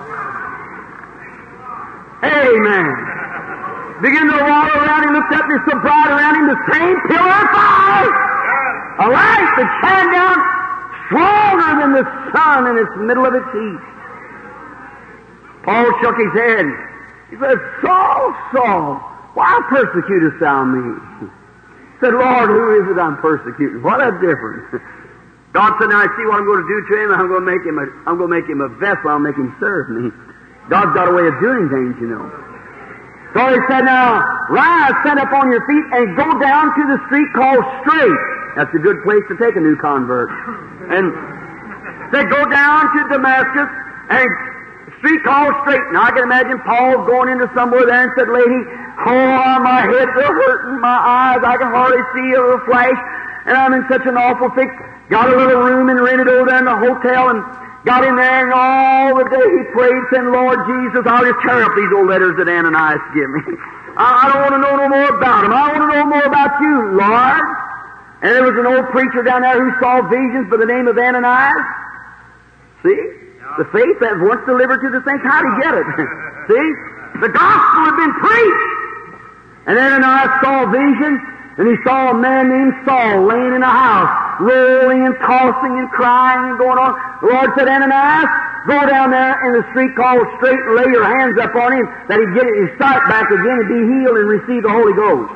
Amen. Began to walk around him, looked up, and so bright around him, the same pillar of fire. A light that shined down stronger than the sun in its middle of its heat. Paul shook his head. He said, Saul, Saul, why persecutest thou me? He said, Lord, who is it I'm persecuting? What a difference. God said, now I see what I'm going to do to him, and I'm going to make him a, I'm going to make him a vessel, I'll make him serve me. God's got a way of doing things, you know. So he said, now, rise, stand up on your feet, and go down to the street called Straight. That's a good place to take a new convert. And they go down to Damascus, and street called Straight. Now I can imagine Paul going into somewhere there and said, lady, oh, my head's a hurting, my eyes, I can hardly see a flash, and I'm in such an awful fix. Got a little room and rented over there in the hotel, and got in there, and all the day he prayed, saying, Lord Jesus, I'll just tear up these old letters that Ananias give me. I, I don't want to know no more about him. I want to know more about you, Lord. And there was an old preacher down there who saw visions by the name of Ananias. See? The faith that was once delivered to the saints, how did he get it? See? The gospel had been preached. And Ananias saw visions, and he saw a man named Saul laying in a house, rolling and tossing and crying and going on. The Lord said, Ananias, go down there in the street called Straight and lay your hands up on him, that he'd get his sight back again and be healed and receive the Holy Ghost.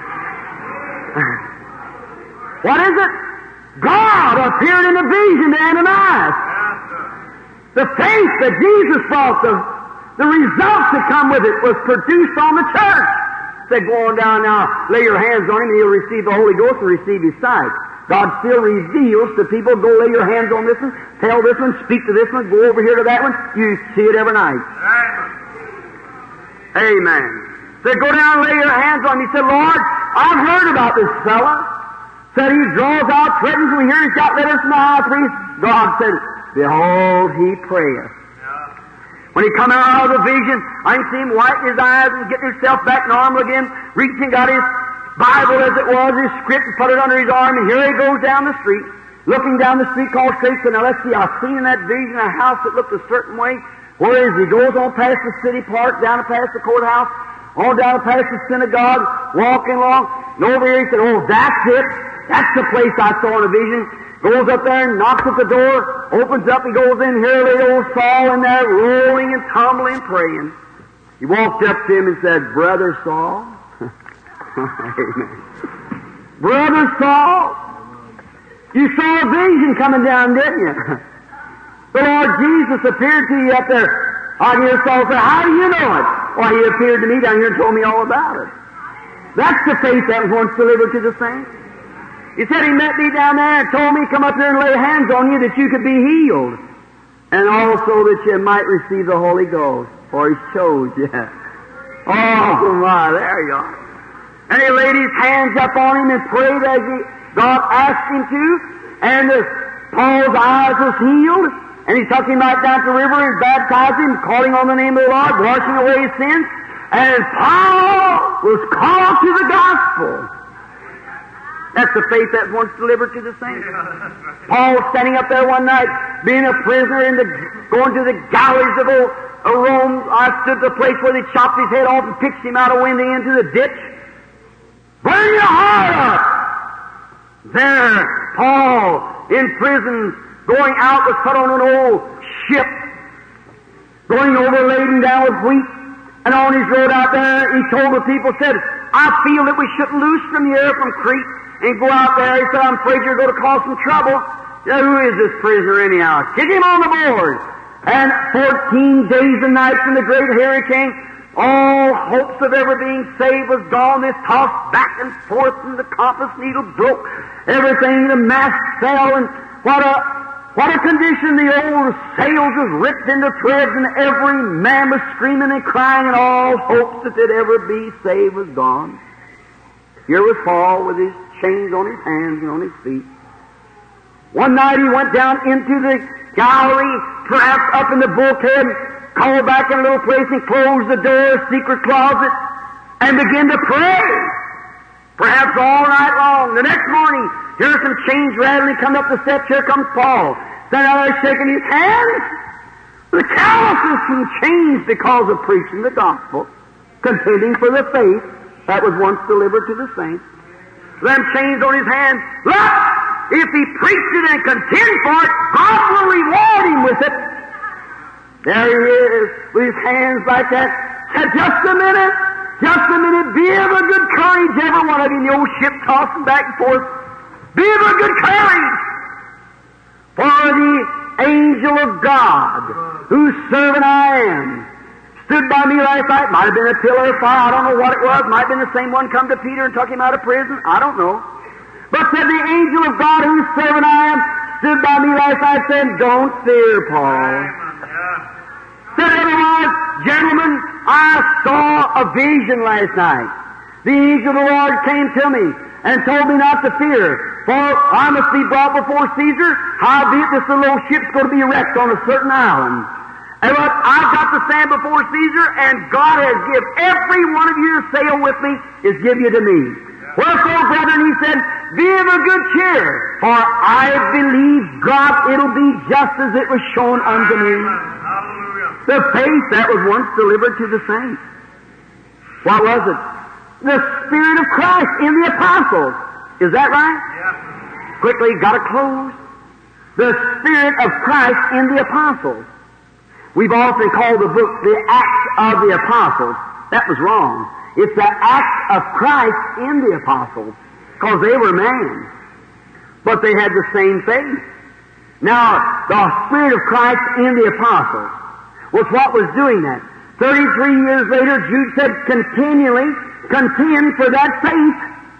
What is it? God appeared in a vision to Ananias. The faith that Jesus brought, the, the results that come with it, was produced on the church. Said, go on down now, lay your hands on him, and he'll receive the Holy Ghost and receive his sight. God still reveals to people, go lay your hands on this one, tell this one, speak to this one, go over here to that one. You see it every night. Amen. Said, go down and lay your hands on him. He said, Lord, I've heard about this fella. Said he draws out, threatens, we hear he's got letters from the high priest. God said, behold, he prayeth. When he come out of the vision, I can see him wiping his eyes and getting himself back normal again, reaching, got his Bible as it was, his script, and put it under his arm, and here he goes down the street, looking down the street called Straight. So now let's see, I've seen in that vision a house that looked a certain way. Where is he? He goes on past the city park, down past the courthouse, on down past the synagogue, walking along, and over here he said, oh, that's it. That's the place I saw in a vision. Goes up there and knocks at the door, opens up, he goes in, here lay old Saul in there, rolling and tumbling, praying. He walked up to him and said, Brother Saul, amen. Brother Saul, you saw a vision coming down, didn't you? The Lord Jesus appeared to you up there. I hear Saul say, how do you know it? Well, he appeared to me down here and told me all about it. That's the faith that was once delivered to the saints. He said he met me down there and told me to come up here and lay hands on you that you could be healed. And also that you might receive the Holy Ghost. For he chose you. Oh my, there you are. And he laid his hands up on him and prayed as he, God asked him to. And uh, Paul's eyes was healed. And he took him right down to the river and baptized him, calling on the name of the Lord, washing away his sins. And Paul was called to the gospel. That's the faith that once delivered to the saints. Paul standing up there one night, being a prisoner in the, going to the galleys of, old, of Rome. I stood at the place where they chopped his head off and pitched him out a window into the ditch. Burn your heart up! There, Paul, in prison, going out, was put on an old ship, going over laden down with wheat. And on his road out there, he told the people, said, I feel that we shouldn't loose from the air from Crete and go out there. He said, I'm afraid you're going to cause some trouble. Now, who is this prisoner anyhow? Kick him on the board. And fourteen days and nights in the great hurricane, all hopes of ever being saved was gone. This tossed back and forth, and the compass needle broke. Everything, the mast fell, and what a what a condition. The old sails was ripped into shreds, and every man was screaming and crying, and all hopes that they'd ever be saved was gone. Here was Paul with his chains on his hands and on his feet. One night he went down into the gallery, perhaps up in the bulkhead, called back in a little place and closed the door, secret closet, and began to pray. Perhaps all night long. The next morning, here's some chains rattling, come up the steps, here comes Paul. Standing out there shaking his hands. The calluses and chains because of preaching the gospel, contending for the faith that was once delivered to the saints. Them chains on his hands. Look! If he preached it and contend for it, God will reward him with it. There he is, with his hands like that. Said, just a minute, just a minute, be of a good courage, every one of you in the old ship tossing back and forth. Be of a good courage. For the angel of God, whose servant I am, stood by me last night. Might have been a pillar of fire. I don't know what it was. Might have been the same one come to Peter and took him out of prison. I don't know. But said the angel of God, whose servant I am, stood by me last night, said, don't fear, Paul. Said everyone, gentlemen, I saw a vision last night. The angel of the Lord came to me and told me not to fear, for I must be brought before Caesar. Howbeit this little ship's going to be wrecked on a certain island. And what I've got to stand before Caesar, and God has given every one of you to sail with me, is give you to me. Wherefore, brethren, he said, be of a good cheer, for I believe God, it'll be just as it was shown unto me. The faith that was once delivered to the saints. What was it? The Spirit of Christ in the apostles. Is that right? Yeah. Quickly, got to close. The Spirit of Christ in the apostles. We've often called the book the Acts of the Apostles. That was wrong. It's the Acts of Christ in the apostles, because they were man, but they had the same faith. Now, the Spirit of Christ in the apostles was what was doing that. Thirty-three years later, Jude said, continually contend for that faith.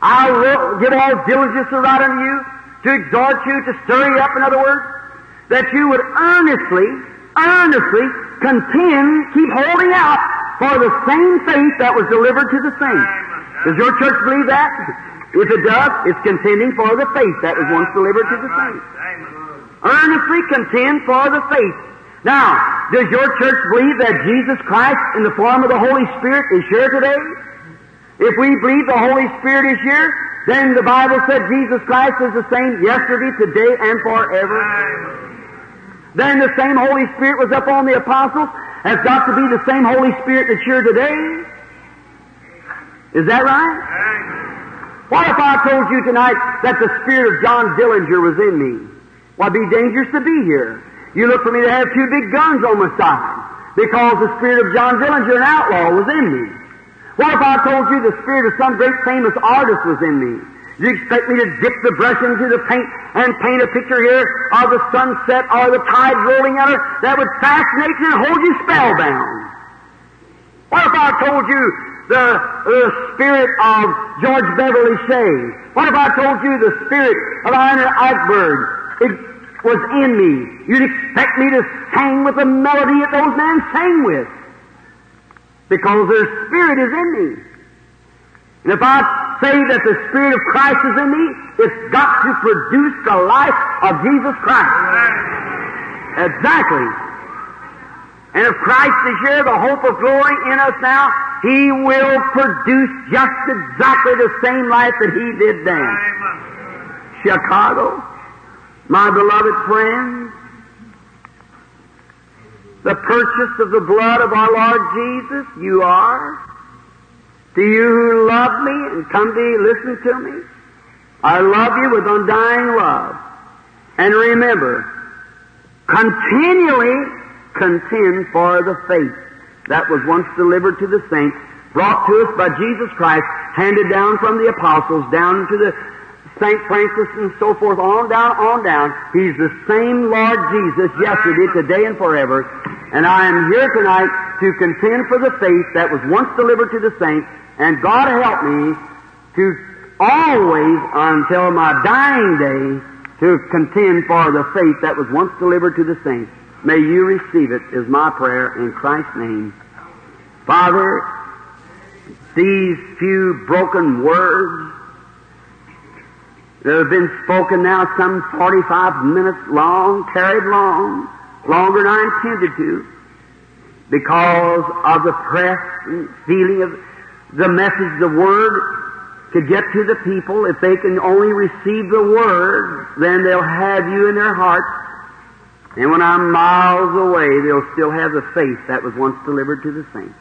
I will give all diligence to write unto you, to exhort you, to stir you up, in other words, that you would earnestly, earnestly contend, keep holding out for the same faith that was delivered to the saints. Does your church believe that? If it does, it's contending for the faith that was once delivered to the saints. Earnestly contend for the faith. Now, does your church believe that Jesus Christ in the form of the Holy Spirit is here today? If we believe the Holy Spirit is here, then the Bible said Jesus Christ is the same yesterday, today, and forever. Then the same Holy Spirit was up on the apostles, has got to be the same Holy Spirit that's here today. Is that right? What if I told you tonight that the spirit of John Dillinger was in me? Well, it'd be dangerous to be here. You look for me to have two big guns on my side because the spirit of John Dillinger, an outlaw, was in me. What if I told you the spirit of some great famous artist was in me? Do you expect me to dip the brush into the paint and paint a picture here of the sunset or the tide rolling out of that would fascinate you and hold you spellbound? What if I told you the, the spirit of George Beverly Shea? What if I told you the spirit of Ina Eichberg it was in me? You'd expect me to sing with the melody that those men sang with, because their spirit is in me. And if I say that the Spirit of Christ is in me, it's got to produce the life of Jesus Christ. Exactly. And if Christ is here, the hope of glory in us now, He will produce just exactly the same life that He did then. Chicago, my beloved friends, the purchase of the blood of our Lord Jesus, you are. To you who love me and come to listen to me, I love you with undying love. And remember, continually contend for the faith that was once delivered to the saints, brought to us by Jesus Christ, handed down from the apostles, down to the Saint Francis and so forth, on down, on down. He's the same Lord Jesus yesterday, today, and forever. And I am here tonight to contend for the faith that was once delivered to the saints, and God help me to always, until my dying day, to contend for the faith that was once delivered to the saints. May you receive it, is my prayer in Christ's name. Father, these few broken words that have been spoken now some forty-five minutes long, carried long, longer than I intended to, because of the press and feeling of the message, the Word, to get to the people. If they can only receive the Word, then they'll have you in their hearts. And when I'm miles away, they'll still have the faith that was once delivered to the saints.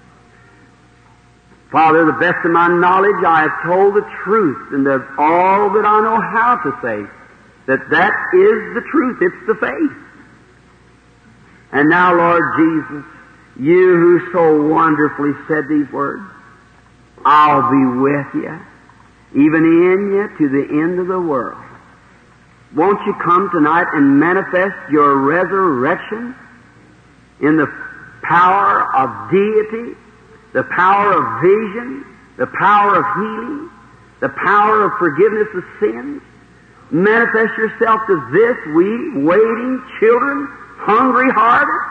Father, the best of my knowledge, I have told the truth, and that's all that I know how to say, that that is the truth. It's the faith. And now, Lord Jesus, you who so wonderfully said these words, I'll be with you, even in you to the end of the world. Won't you come tonight and manifest your resurrection in the power of deity, the power of vision, the power of healing, the power of forgiveness of sins? Manifest yourself to this weak, waiting children, hungry hearted.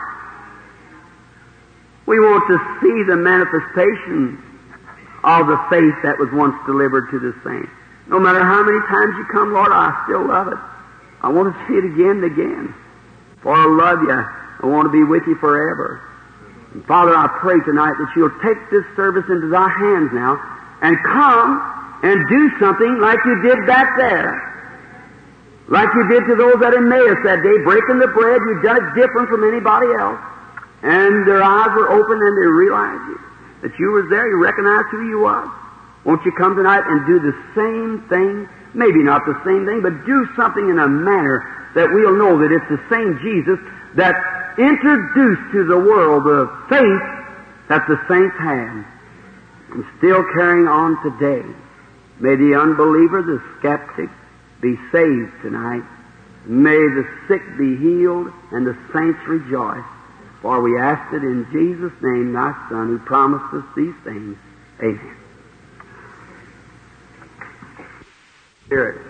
We want to see the manifestation of the faith that was once delivered to the saints. No matter how many times you come, Lord, I still love it. I want to see it again and again. For I love you. I want to be with you forever. And Father, I pray tonight that you'll take this service into thy hands now and come and do something like you did back there. Like you did to those at Emmaus that day, breaking the bread. You've done it different from anybody else. And their eyes were open and they realized you. That you was there, you recognized who you was. Won't you come tonight and do the same thing? Maybe not the same thing, but do something in a manner that we'll know that it's the same Jesus that introduced to the world the faith that the saints had and still carrying on today. May the unbeliever, the skeptic, be saved tonight. May the sick be healed and the saints rejoice. For we ask it in Jesus' name, thy Son, who promised us these things. Amen. Spirit.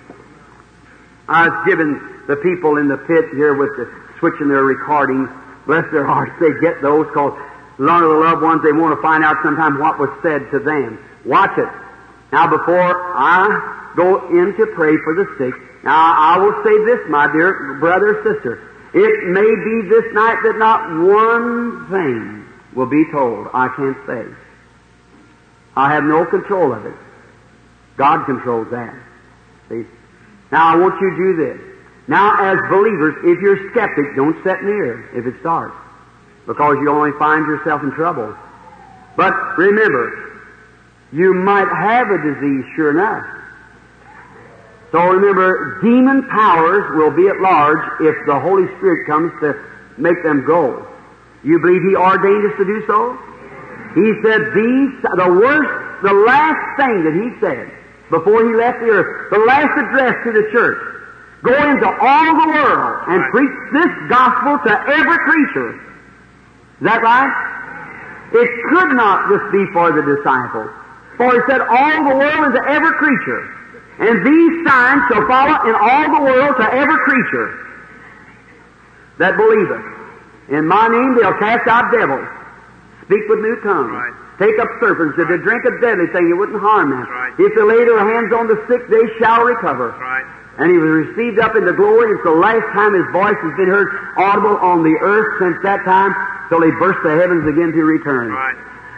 I was giving the people in the pit here with the switching their recordings, bless their hearts, they get those, because a lot of the loved ones, they want to find out sometime what was said to them. Watch it. Now, before I go in to pray for the sick, now I will say this, my dear brother, sister. It may be this night that not one thing will be told. I can't say. I have no control of it. God controls that. See? Now I want you to do this. Now as believers, if you're skeptic, don't sit near if it starts, because you only find yourself in trouble. But remember, you might have a disease, sure enough. So remember, demon powers will be at large if the Holy Spirit comes to make them go. You believe He ordained us to do so? He said these, the worst, the last thing that He said before He left the earth, the last address to the church, go into all the world and preach this gospel to every creature. Is that right? It could not just be for the disciples. For He said all the world is to every creature. And these signs shall follow in all the world to every creature that believeth. In my name they'll cast out devils, speak with new tongues, right. Take up serpents, if they drink a deadly thing, it wouldn't harm them. Right. If they lay their hands on the sick, they shall recover. Right. And He was received up into glory. It's the last time His voice has been heard audible on the earth since that time, till He burst the heavens again to return. Right.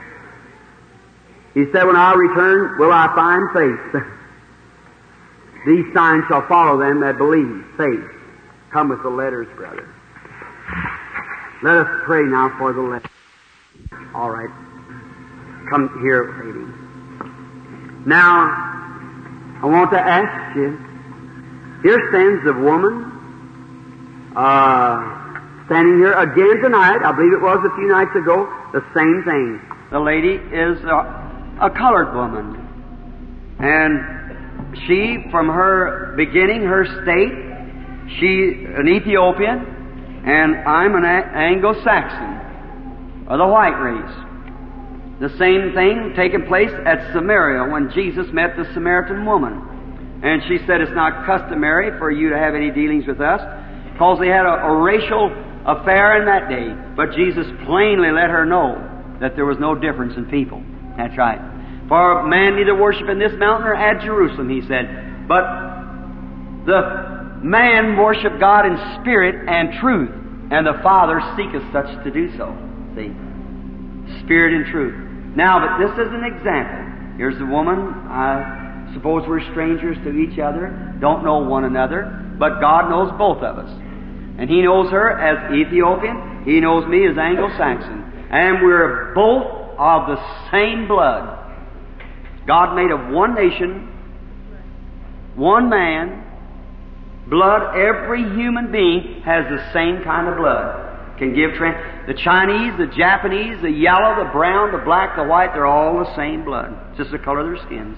He said, when I return, will I find faith? These signs shall follow them that believe. Faith. Come with the letters, brother. Let us pray now for the letters. All right. Come here, lady. Now, I want to ask you, here stands a woman, uh, standing here again tonight. I believe it was a few nights ago. The same thing. The lady is a, a colored woman. And she, from her beginning, her state, she an Ethiopian, and I'm an Anglo-Saxon, of the white race. The same thing taking place at Samaria when Jesus met the Samaritan woman. And she said, it's not customary for you to have any dealings with us, because they had a, a racial affair in that day. But Jesus plainly let her know that there was no difference in people. That's right. For man neither worship in this mountain or at Jerusalem, He said. But the man worship God in spirit and truth, and the Father seeketh such to do so. See? Spirit and truth. Now, but this is an example. Here's a woman. I suppose we're strangers to each other, don't know one another, but God knows both of us. And He knows her as Ethiopian, He knows me as Anglo-Saxon. And we're both of the same blood. God made of one nation, one man, blood. Every human being has the same kind of blood. Can give trans- the Chinese, the Japanese, the yellow, the brown, the black, the white, they're all the same blood. It's just the color of their skins.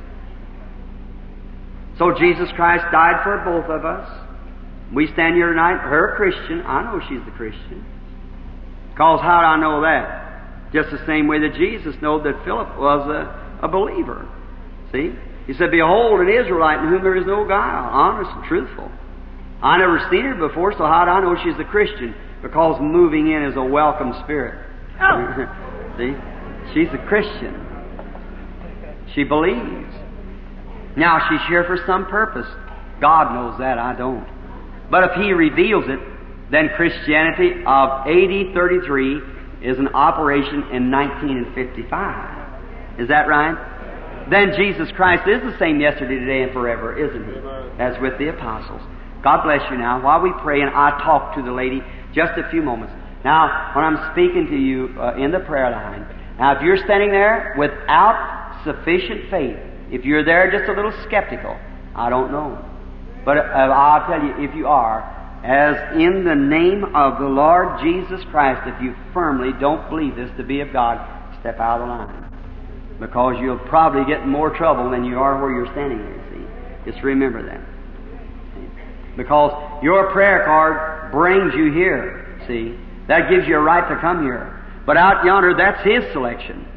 So Jesus Christ died for both of us. We stand here tonight, her a Christian. I know she's the Christian. Because how do I know that? Just the same way that Jesus knew that Philip was a, a believer. See? He said, behold, an Israelite in whom there is no guile, honest and truthful. I never seen her before, so how do I know she's a Christian? Because moving in is a welcome spirit. Oh. See? She's a Christian. She believes. Now, she's here for some purpose. God knows that, I don't. But if He reveals it, then Christianity of A D thirty-three is an operation in nineteen fifty-five. Is that right? Then Jesus Christ is the same yesterday, today, and forever, isn't He? As with the apostles. God bless you now. While we pray, and I talk to the lady just a few moments. Now, when I'm speaking to you uh, in the prayer line, now if you're standing there without sufficient faith, if you're there just a little skeptical, I don't know. But uh, I'll tell you, if you are, as in the name of the Lord Jesus Christ, if you firmly don't believe this to be of God, step out of the line. Because you'll probably get in more trouble than you are where you're standing here, see. Just remember that. Because your prayer card brings you here, see. That gives you a right to come here. But out yonder, that's His selection.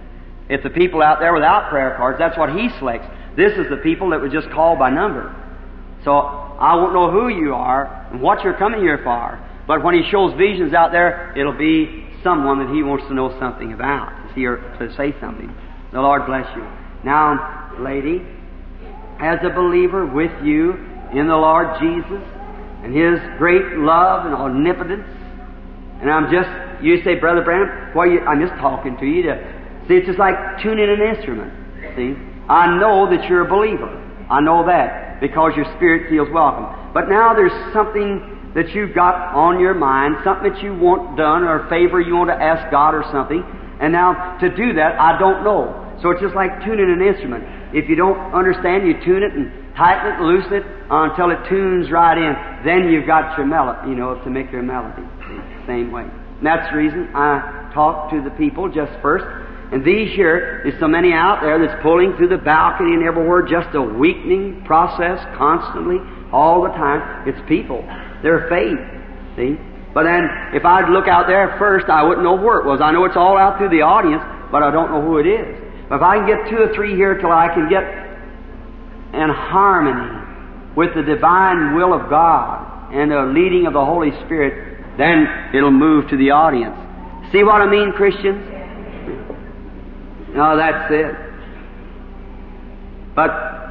It's the people out there without prayer cards. That's what He selects. This is the people that were just called by number. So I won't know who you are and what you're coming here for. But when He shows visions out there, it'll be someone that He wants to know something about. Is here to say something. The Lord bless you. Now, lady, as a believer with you in the Lord Jesus and His great love and omnipotence, and I'm just, you say, Brother Branham, why you, I'm just talking to you to, see, it's just like tuning an instrument. See, I know that you're a believer. I know that because your spirit feels welcome. But now there's something that you've got on your mind, something that you want done or a favor you want to ask God or something. And now to do that, I don't know. So it's just like tuning an instrument. If you don't understand, you tune it and tighten it, loosen it until it tunes right in. Then you've got your melody, you know, to make your melody. Same way. And that's the reason I talk to the people just first. And these here, there's so many out there that's pulling through the balcony and everywhere, just a weakening process constantly, all the time. It's people. Their faith. See? But then, if I'd look out there first, I wouldn't know where it was. I know it's all out through the audience, but I don't know who it is. But if I can get two or three here till I can get in harmony with the divine will of God and the leading of the Holy Spirit, then it'll move to the audience. See what I mean, Christians? No, that's it. But,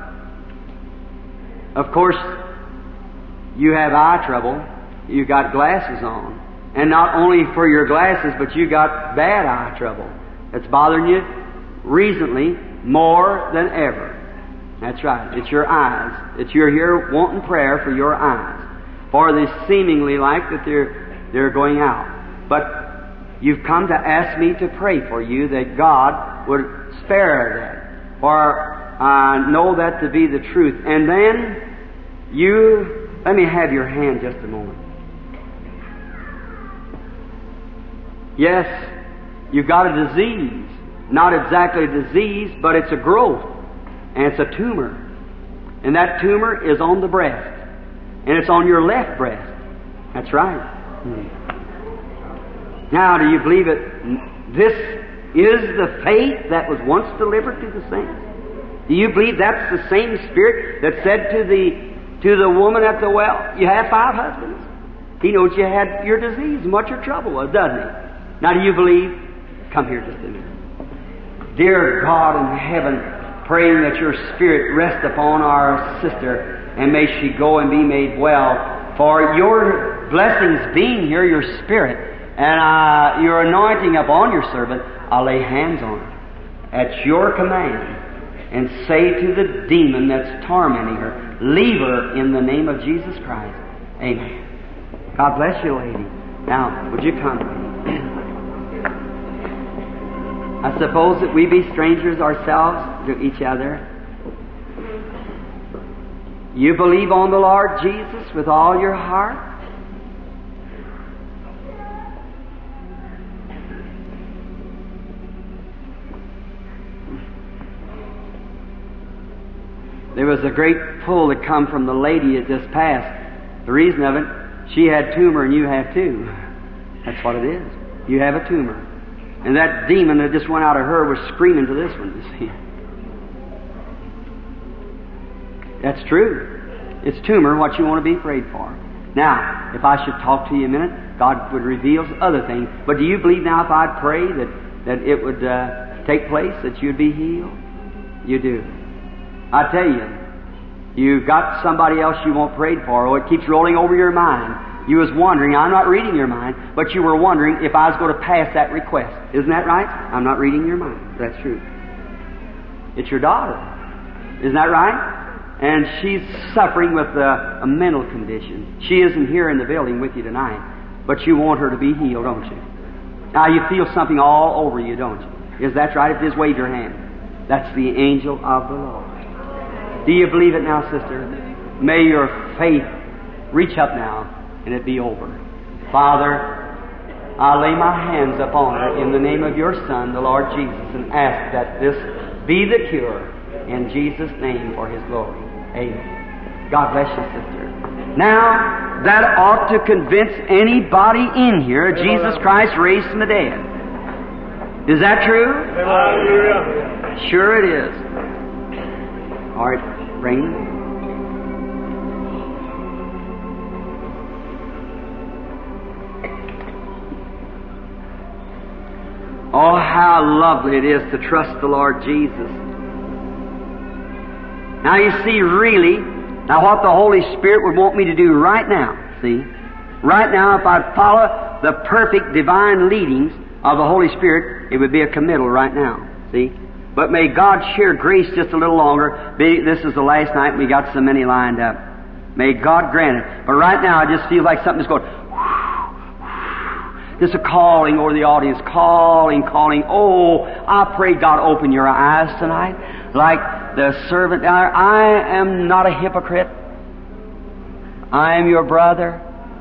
of course, you have eye trouble. You got glasses on. And not only for your glasses, but you got bad eye trouble. It's bothering you recently more than ever. That's right. It's your eyes. It's you're here wanting prayer for your eyes. For they seemingly like that they're, they're going out. But you've come to ask me to pray for you that God would spare that. For I know that to be the truth. And then you, let me have your hand just a moment. Yes, you've got a disease. Not exactly a disease, but it's a growth. And it's a tumor. And that tumor is on the breast. And it's on your left breast. That's right. Hmm. Now, do you believe it? This is the faith that was once delivered to the saints. Do you believe that's the same Spirit that said to the to the woman at the well, you have five husbands? He knows you had your disease and what your trouble was, doesn't he? Now, do you believe? Come here just a minute. Dear God in heaven, praying that your Spirit rest upon our sister, and may she go and be made well. For your blessings being here, your Spirit, and uh, your anointing upon your servant, I'll lay hands on her at your command and say to the demon that's tormenting her, leave her in the name of Jesus Christ. Amen. God bless you, lady. Now, would you come? I suppose that we be strangers ourselves to each other. You believe on the Lord Jesus with all your heart? There was a great pull that come from the lady that just passed. The reason of it, she had tumor and you have too. That's what it is. You have a tumor. And that demon that just went out of her was screaming to this one, you see. That's true. It's tumor, what you want to be prayed for. Now, if I should talk to you a minute, God would reveal other things. But do you believe now if I'd pray that, that it would uh, take place, that you'd be healed? You do. I tell you, you've got somebody else you want prayed for, or it keeps rolling over your mind. You was wondering, I'm not reading your mind, but you were wondering if I was going to pass that request. Isn't that right? I'm not reading your mind. That's true. It's your daughter. Isn't that right? And she's suffering with a, a mental condition. She isn't here in the building with you tonight, but you want her to be healed, don't you? Now you feel something all over you, don't you? Is that right? If just wave your hand. That's the angel of the Lord. Do you believe it now, sister? May your faith reach up now and it be over. Father, I lay my hands upon her in the name of your Son, the Lord Jesus, and ask that this be the cure in Jesus' name for His glory. Amen. God bless you, sister. Now, that ought to convince anybody in here Jesus Christ raised from the dead. Is that true? Hallelujah. Sure it is. All right, bring him. Oh, how lovely it is to trust the Lord Jesus. Now you see, really, now what the Holy Spirit would want me to do right now, see? Right now, if I'd follow the perfect divine leadings of the Holy Spirit, it would be a committal right now, see? But may God share grace just a little longer. This is the last night, and we got so many lined up. May God grant it. But right now, I just feel like something's going... Just a calling over the audience, calling, calling. Oh, I pray God open your eyes tonight. Like the servant down there, I am not a hypocrite. I am your brother.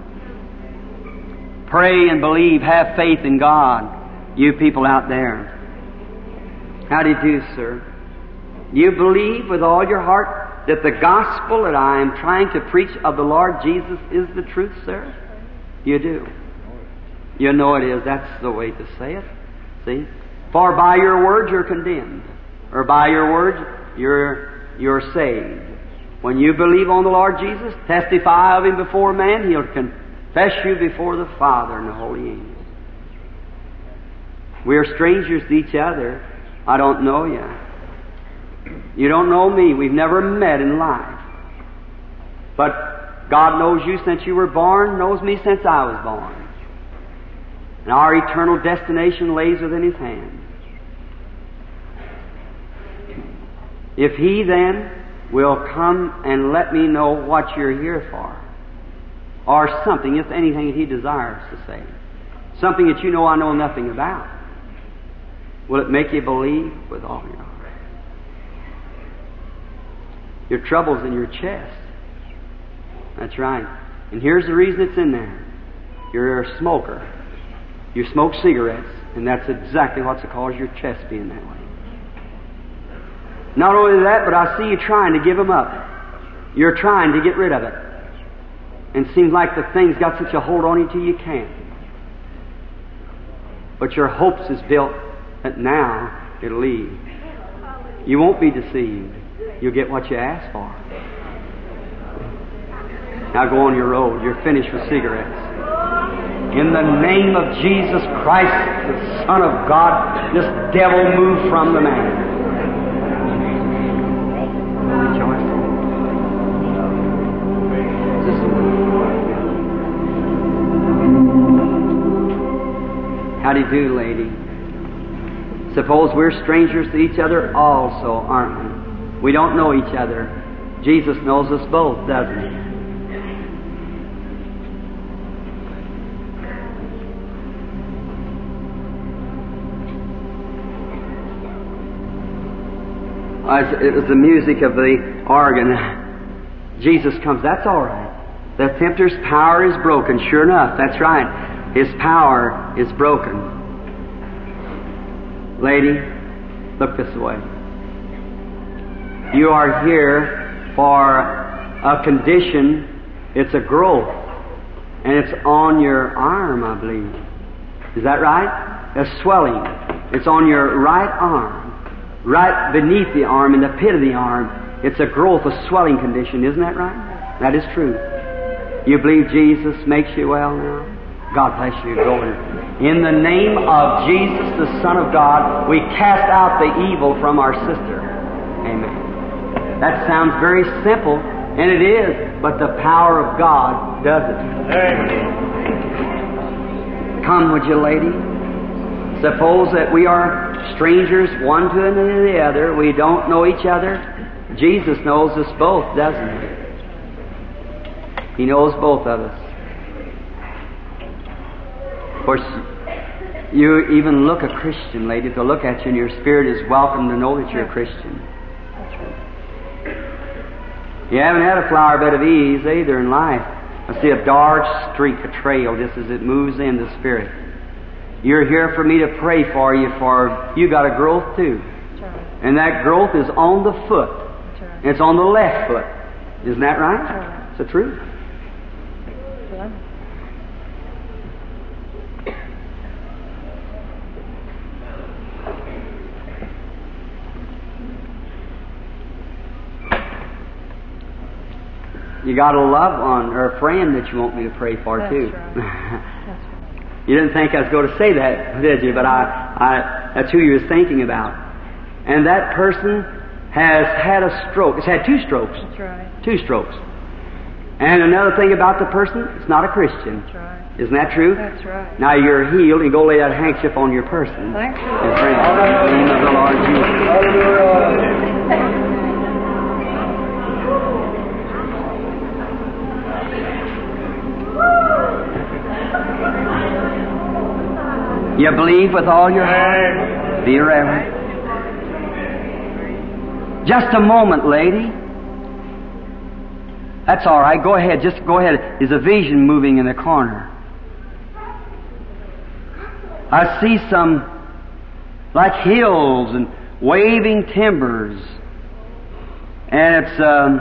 Pray and believe, have faith in God, you people out there. How do you do, sir? You believe with all your heart that the gospel that I am trying to preach of the Lord Jesus is the truth, sir? You do. You know it is. That's the way to say it. See? For by your words you're condemned. Or by your words you're, you're saved. When you believe on the Lord Jesus, testify of Him before man, He'll confess you before the Father and the holy angels. We're strangers to each other. I don't know you. You don't know me. We've never met in life. But God knows you since you were born, knows me since I was born. And our eternal destination lays within His hand. If He then will come and let me know what you're here for, or something, if anything that He desires to say, something that you know I know nothing about, will it make you believe with all your heart? Your trouble's in your chest. That's right. And here's the reason it's in there. You're a smoker. You smoke cigarettes, and that's exactly what's the cause of your chest being that way. Not only that, but I see you trying to give them up. You're trying to get rid of it. And it seems like the thing's got such a hold on you till you can't. But your hopes is built that now it'll leave. You won't be deceived. You'll get what you ask for. Now go on your road. You're finished with cigarettes. In the name of Jesus Christ, the Son of God, this devil move from the man. How do you do, lady? Suppose we're strangers to each other also, aren't we? We don't know each other. Jesus knows us both, doesn't He? It was the music of the organ. Jesus comes. That's all right. The tempter's power is broken. Sure enough, that's right. His power is broken. Lady, look this way. You are here for a condition. It's a growth. And it's on your arm, I believe. Is that right? A swelling. It's on your right arm. Right beneath the arm, in the pit of the arm, it's a growth, a swelling condition. Isn't that right? That is true. You believe Jesus makes you well now? God bless you. Go in. In the name of Jesus, the Son of God, we cast out the evil from our sister. Amen. That sounds very simple, and it is, but the power of God does it. Amen. Come, would you, lady? Suppose that we are strangers one to the other. We don't know each other. Jesus knows us both, doesn't He? He knows both of us. Of course, you even look a Christian, lady. To look at you and your spirit is welcome to know that you're a Christian. You haven't had a flower bed of ease either in life. I see a dark streak, a trail, just as it moves in the spirit. You're here for me to pray for you, for you got a growth too. Right. And that growth is on the foot. Right. It's on the left foot. Isn't that right? Right. It's the truth. Right. You got a loved one or a friend that you want me to pray for That's too. right. That's right. You didn't think I was going to say that, did you? But I, I, that's who you was thinking about. And that person has had a stroke. It's had two strokes. That's right. Two strokes. And another thing about the person, it's not a Christian. That's right. Isn't that true? That's right. Now you're healed, and go lay that handkerchief on your person. Thank you. Your friend. In the name of the Lord Jesus. You believe with all your heart. Be reverent. Just a moment, lady. That's all right. Go ahead. Just go ahead. There's a vision moving in the corner. I see some like hills and waving timbers. And it's, um,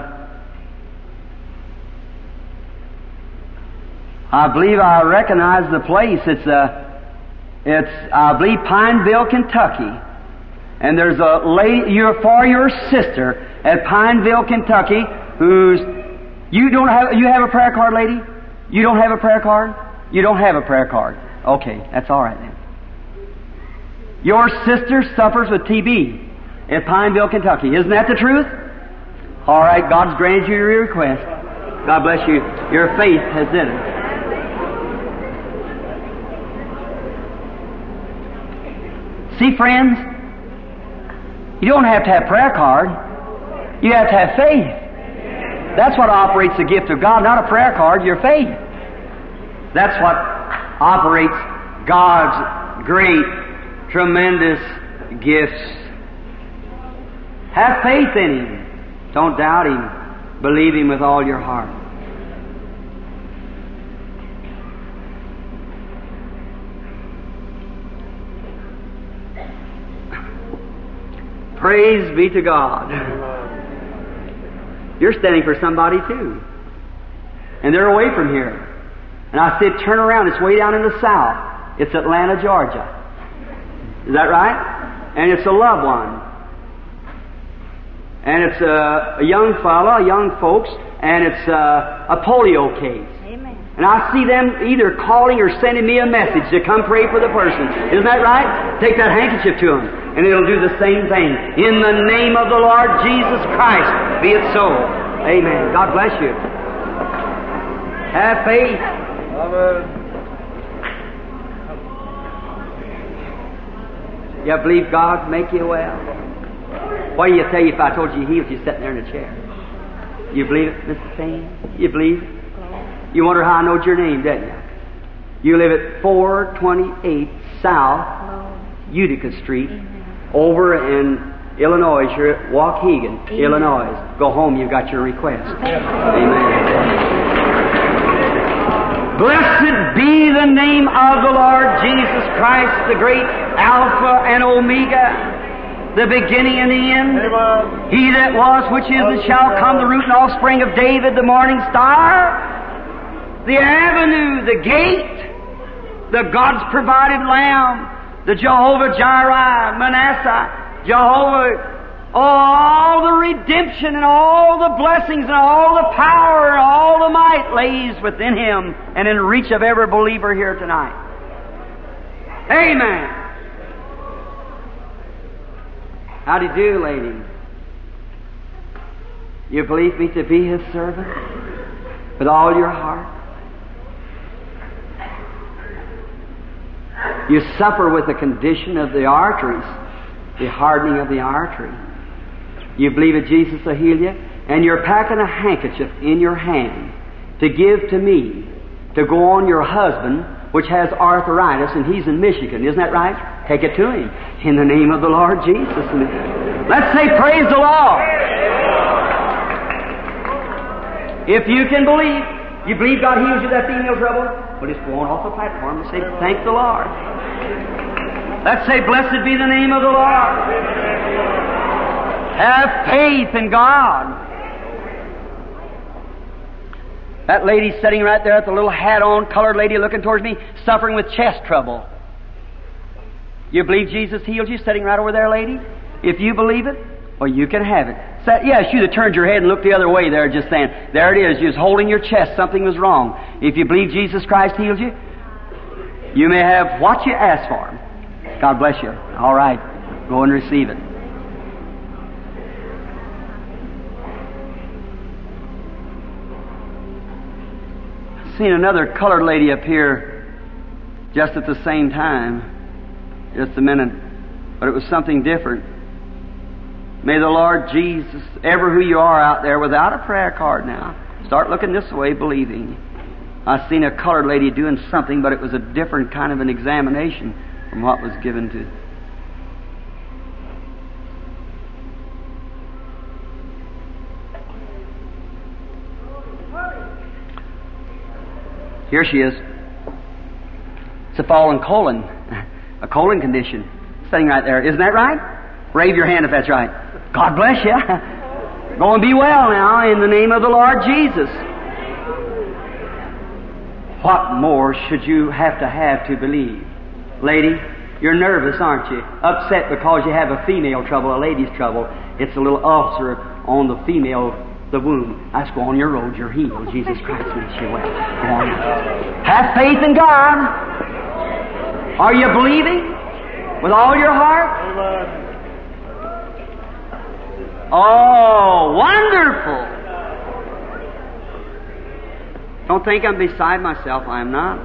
I believe I recognize the place. It's, uh, it's, I believe, Pineville, Kentucky. And there's a lady, you're for your sister at Pineville, Kentucky, who's, you don't have, you have a prayer card, lady? You don't have a prayer card? You don't have a prayer card. Okay, that's all right then. Your sister suffers with T B at Pineville, Kentucky. Isn't that the truth? All right, God's granted you your request. God bless you. Your faith has done it. See, friends, you don't have to have a prayer card. You have to have faith. That's what operates the gift of God, not a prayer card, your faith. That's what operates God's great, tremendous gifts. Have faith in Him. Don't doubt Him. Believe Him with all your heart. Praise be to God. You're standing for somebody too. And they're away from here. And I said, turn around. It's way down in the south. It's Atlanta, Georgia. Is that right? And it's a loved one. And it's a, a young fella, young folks, and it's a, a polio case. Amen. And I see them either calling or sending me a message to come pray for the person. Isn't that right? Take that handkerchief to them, and it'll do the same thing. In the name of the Lord Jesus Christ, be it so. Amen. God bless you. Have faith. Amen. You believe God make you well? What do you tell you if I told you He healed you sitting there in a chair? You believe it, Missus Payne? You believe it? You wonder how I knowed your name, didn't you? You live at four twenty-eight South Utica Street, over in Illinois. You're at Waukegan, Illinois. Go home, you've got your request. Amen. Blessed be the name of the Lord Jesus Christ, the great Alpha and Omega, the beginning and the end. Amen. He that was, which is, and shall come, the root and offspring of David, the morning star, the avenue, the gate, the God's provided lamb, the Jehovah Jireh, Manasseh, Jehovah, all the redemption and all the blessings and all the power and all the might lays within Him and in reach of every believer here tonight. Amen. How do you do, lady? You believe me to be His servant with all your heart? You suffer with the condition of the arteries, the hardening of the artery. You believe that Jesus will heal you? And you're packing a handkerchief in your hand to give to me, to go on your husband, which has arthritis, and he's in Michigan. Isn't that right? Take it to him. In the name of the Lord Jesus. Let's say, praise the Lord. If you can believe, you believe God heals you of that female trouble, well, just go on off the platform and say, thank the Lord. Let's say, blessed be the name of the Lord. Have faith in God. That lady sitting right there with the little hat on, colored lady looking towards me, suffering with chest trouble. You believe Jesus healed you, sitting right over there, lady? If you believe it, well, you can have it. So, yes, you that turned your head and looked the other way there, just saying, there it is, you was holding your chest, something was wrong. If you believe Jesus Christ healed you, you may have what you asked for. God bless you. All right, go and receive it. I've seen another colored lady up here just at the same time, just a minute, but it was something different. May the Lord Jesus, ever who you are out there without a prayer card now, start looking this way, believing. I seen a colored lady doing something, but it was a different kind of an examination from what was given to. Here she is. It's a fallen colon, a colon condition, sitting right there. Isn't that right? Raise your hand if that's right. God bless you. Go and be well now in the name of the Lord Jesus. What more should you have to have to believe? Lady, you're nervous, aren't you? Upset because you have a female trouble, a lady's trouble. It's a little ulcer on the female, the womb. Let's go on your road. You're healed. Jesus Christ makes you well. Go on. Have faith in God. Are you believing with all your heart? Amen. Oh, wonderful! Don't think I'm beside myself. I am not.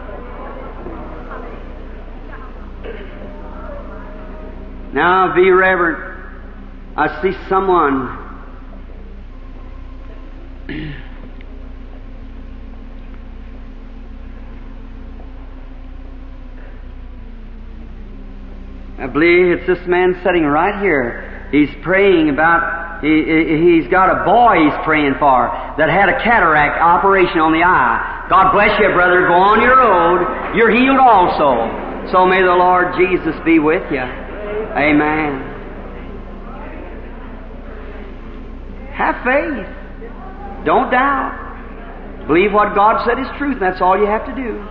Now be reverent. I see someone. I believe it's this man sitting right here. He's praying about, he, he's got a boy he's praying for that had a cataract operation on the eye. God bless you, brother. Go on your road. You're healed also. So may the Lord Jesus be with you. Amen. Have faith. Don't doubt. Believe what God said is truth, and that's all you have to do.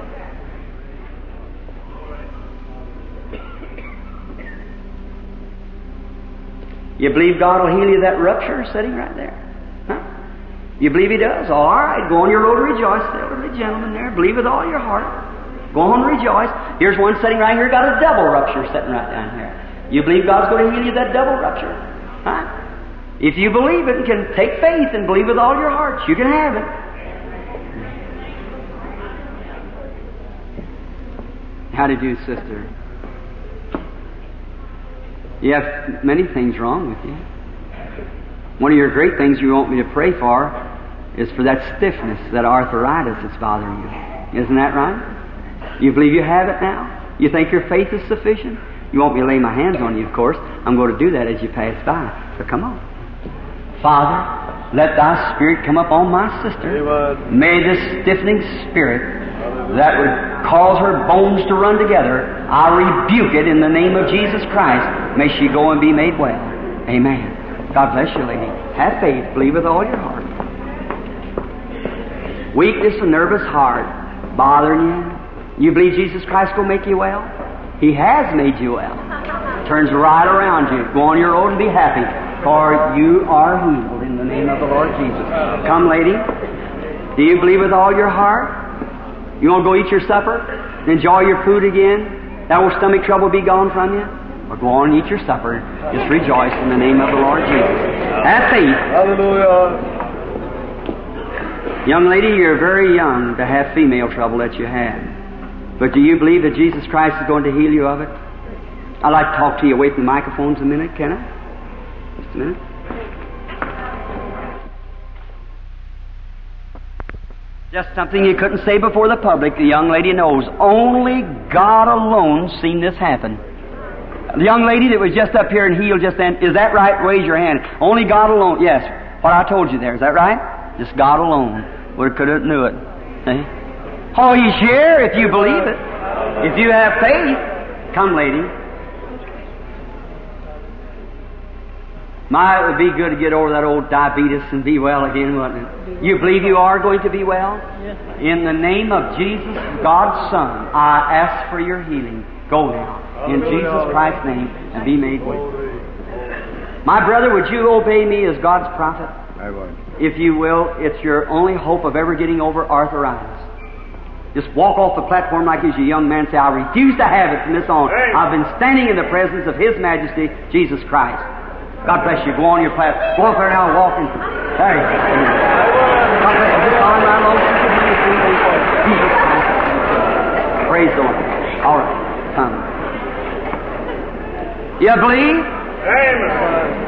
You believe God will heal you that rupture sitting right there? Huh? You believe He does? All right, go on your road and rejoice. The elderly gentleman there, believe with all your heart. Go on and rejoice. Here's one sitting right here, got a double rupture sitting right down here. You believe God's going to heal you that double rupture? Huh? If you believe it and can take faith and believe with all your heart, you can have it. How do you do, sister? You have many things wrong with you. One of your great things you want me to pray for is for that stiffness, that arthritis that's bothering you. Isn't that right? You believe you have it now? You think your faith is sufficient? You want me to lay my hands on you, of course. I'm going to do that as you pass by. So come on. Father, let Thy Spirit come up on my sister. Amen. May this stiffening spirit that would cause her bones to run together, I rebuke it in the name of Jesus Christ. May she go and be made well. Amen. God bless you, lady. Have faith. Believe with all your heart. Weakness and nervous heart bothering you. You believe Jesus Christ will make you well? He has made you well. Turns right around you. Go on your road and be happy, for you are healed in the name of the Lord Jesus. Come, lady. Do you believe with all your heart? You want to go eat your supper? Enjoy your food again? That will stomach trouble be gone from you? Or go on and eat your supper. Just rejoice in the name of the Lord Jesus. Have faith. Hallelujah. Young lady, you're very young to have female trouble that you had. But do you believe that Jesus Christ is going to heal you of it? I'd like to talk to you away from the microphones a minute, can I? Just a minute. Just something you couldn't say before the public. The young lady knows. Only God alone seen this happen. The young lady that was just up here and healed just then, is that right? Raise your hand. Only God alone. Yes. What I told you there. Is that right? Just God alone. We could have knew it. See? Oh, He's here if you believe it. If you have faith. Come, lady. My, it would be good to get over that old diabetes and be well again, wouldn't it? You believe you are going to be well? Yes. In the name of Jesus, God's Son, I ask for your healing. Go now. In Jesus Christ's name, and be made well. My brother, would you obey me as God's prophet? I would. If you will, it's your only hope of ever getting over arthritis. Just walk off the platform like he's a young man and say, I refuse to have it from this on. I've been standing in the presence of His Majesty, Jesus Christ. God bless you. Go on your platform. Go up there now and walk in. There you go. God bless you. Just on my Lord Jesus Christ. Praise the Lord. All right. Come. You believe? Amen.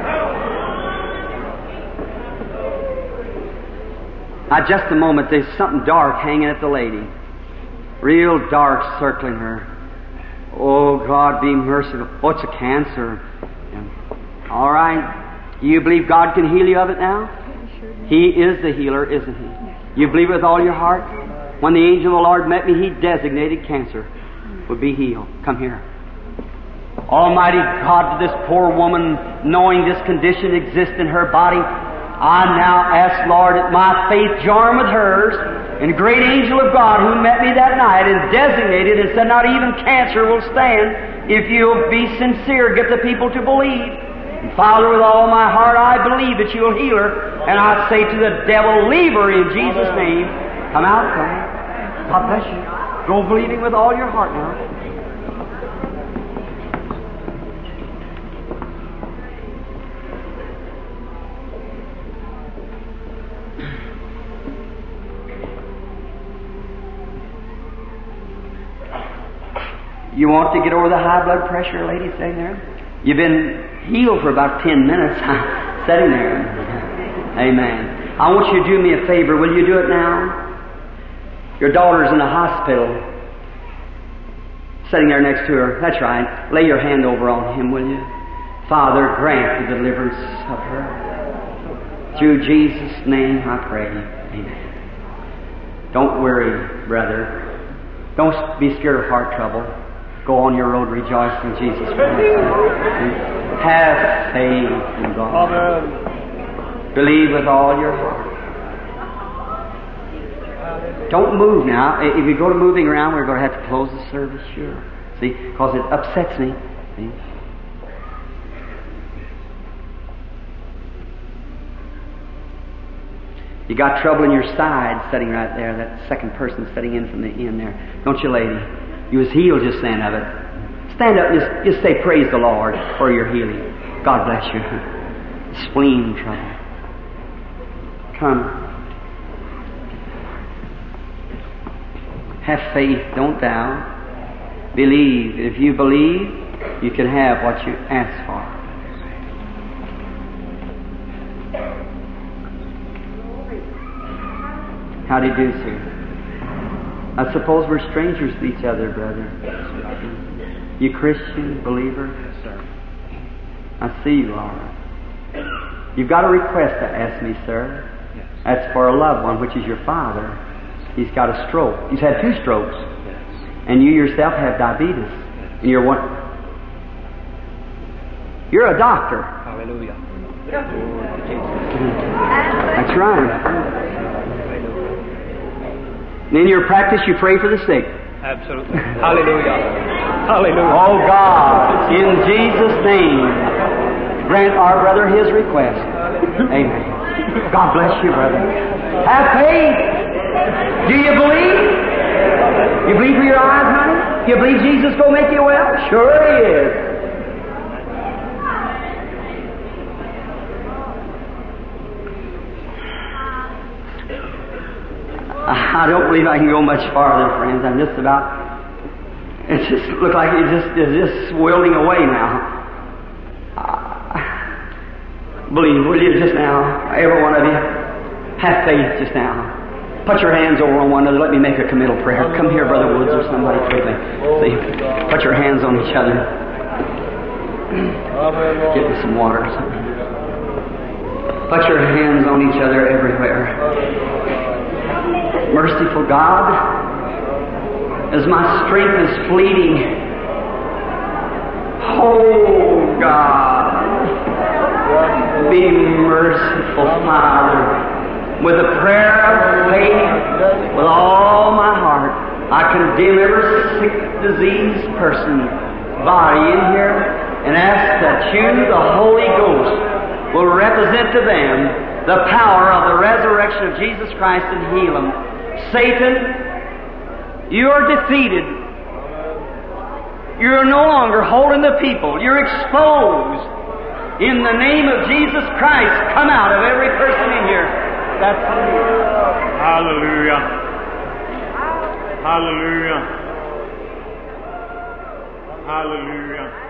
Now, just a moment. There's something dark hanging at the lady. Real dark circling her. Oh, God, be merciful. Oh, it's a cancer. Yeah. All right. You believe God can heal you of it now? He is the healer, isn't He? You believe it with all your heart? When the angel of the Lord met me, He designated cancer would be healed. Come here. Almighty God, this poor woman, knowing this condition exists in her body, I now ask, Lord, that my faith join with hers, and the great angel of God who met me that night and designated and said not even cancer will stand if you'll be sincere, get the people to believe. And Father, with all my heart I believe that you'll heal her, and I say to the devil, leave her in Jesus' name. Come out, come. God bless you. Go believing with all your heart now. You want to get over the high blood pressure, lady, sitting there? You've been healed for about ten minutes, sitting there. Amen. I want you to do me a favor. Will you do it now? Your daughter's in the hospital, sitting there next to her. That's right. Lay your hand over on him, will you? Father, grant the deliverance of her. Through Jesus' name I pray. Amen. Don't worry, brother. Don't be scared of heart trouble. Go on your road rejoicing in Jesus Christ. Have faith in God. Amen. Believe with all your heart. Don't move now. If you go to moving around, we're going to have to close the service, sure. See, because it upsets me. See? You got trouble in your side sitting right there, that second person sitting in from the end there. Don't you, lady? You was healed just then of it. Stand up and just, just say, praise the Lord for your healing. God bless you. Spleen trouble. Come. Have faith. Don't doubt. Believe. If you believe, you can have what you ask for. How do you do, sir? I suppose we're strangers to each other, brother. You Christian, believer? Yes, sir. I see you are. You've got a request to ask me, sir. Yes. That's for a loved one, which is your father. He's got a stroke. He's had two strokes. Yes. And you yourself have diabetes. Yes. And you're one. You're a doctor. Hallelujah. That's right. And in your practice, you pray for the sick. Absolutely. Hallelujah. Hallelujah. Oh God, in Jesus' name, grant our brother his request. Amen. God bless you, brother. Have faith. Do you believe? You believe with your eyes, honey? You believe Jesus will make you well? Sure He is. I don't believe I can go much farther, friends. I'm just about, it just looks like it just is just swirling away now. Uh, believe, will you, just now, every one of you, have faith just now. Put your hands over on one another. Let me make a committal prayer. Come here, Brother Woods, or somebody quickly. See, put your hands on each other. Get me some water or something. Put your hands on each other everywhere. Merciful God, as my strength is fleeting, oh God, be merciful, Father. With a prayer of faith, with all my heart, I condemn every sick, diseased person, body in here, and ask that you, the Holy Ghost, will represent to them the power of the resurrection of Jesus Christ and heal them. Satan, you are defeated. You're no longer holding the people. You're exposed. In the name of Jesus Christ, come out of every person in here. That's Hallelujah. Hallelujah. Hallelujah.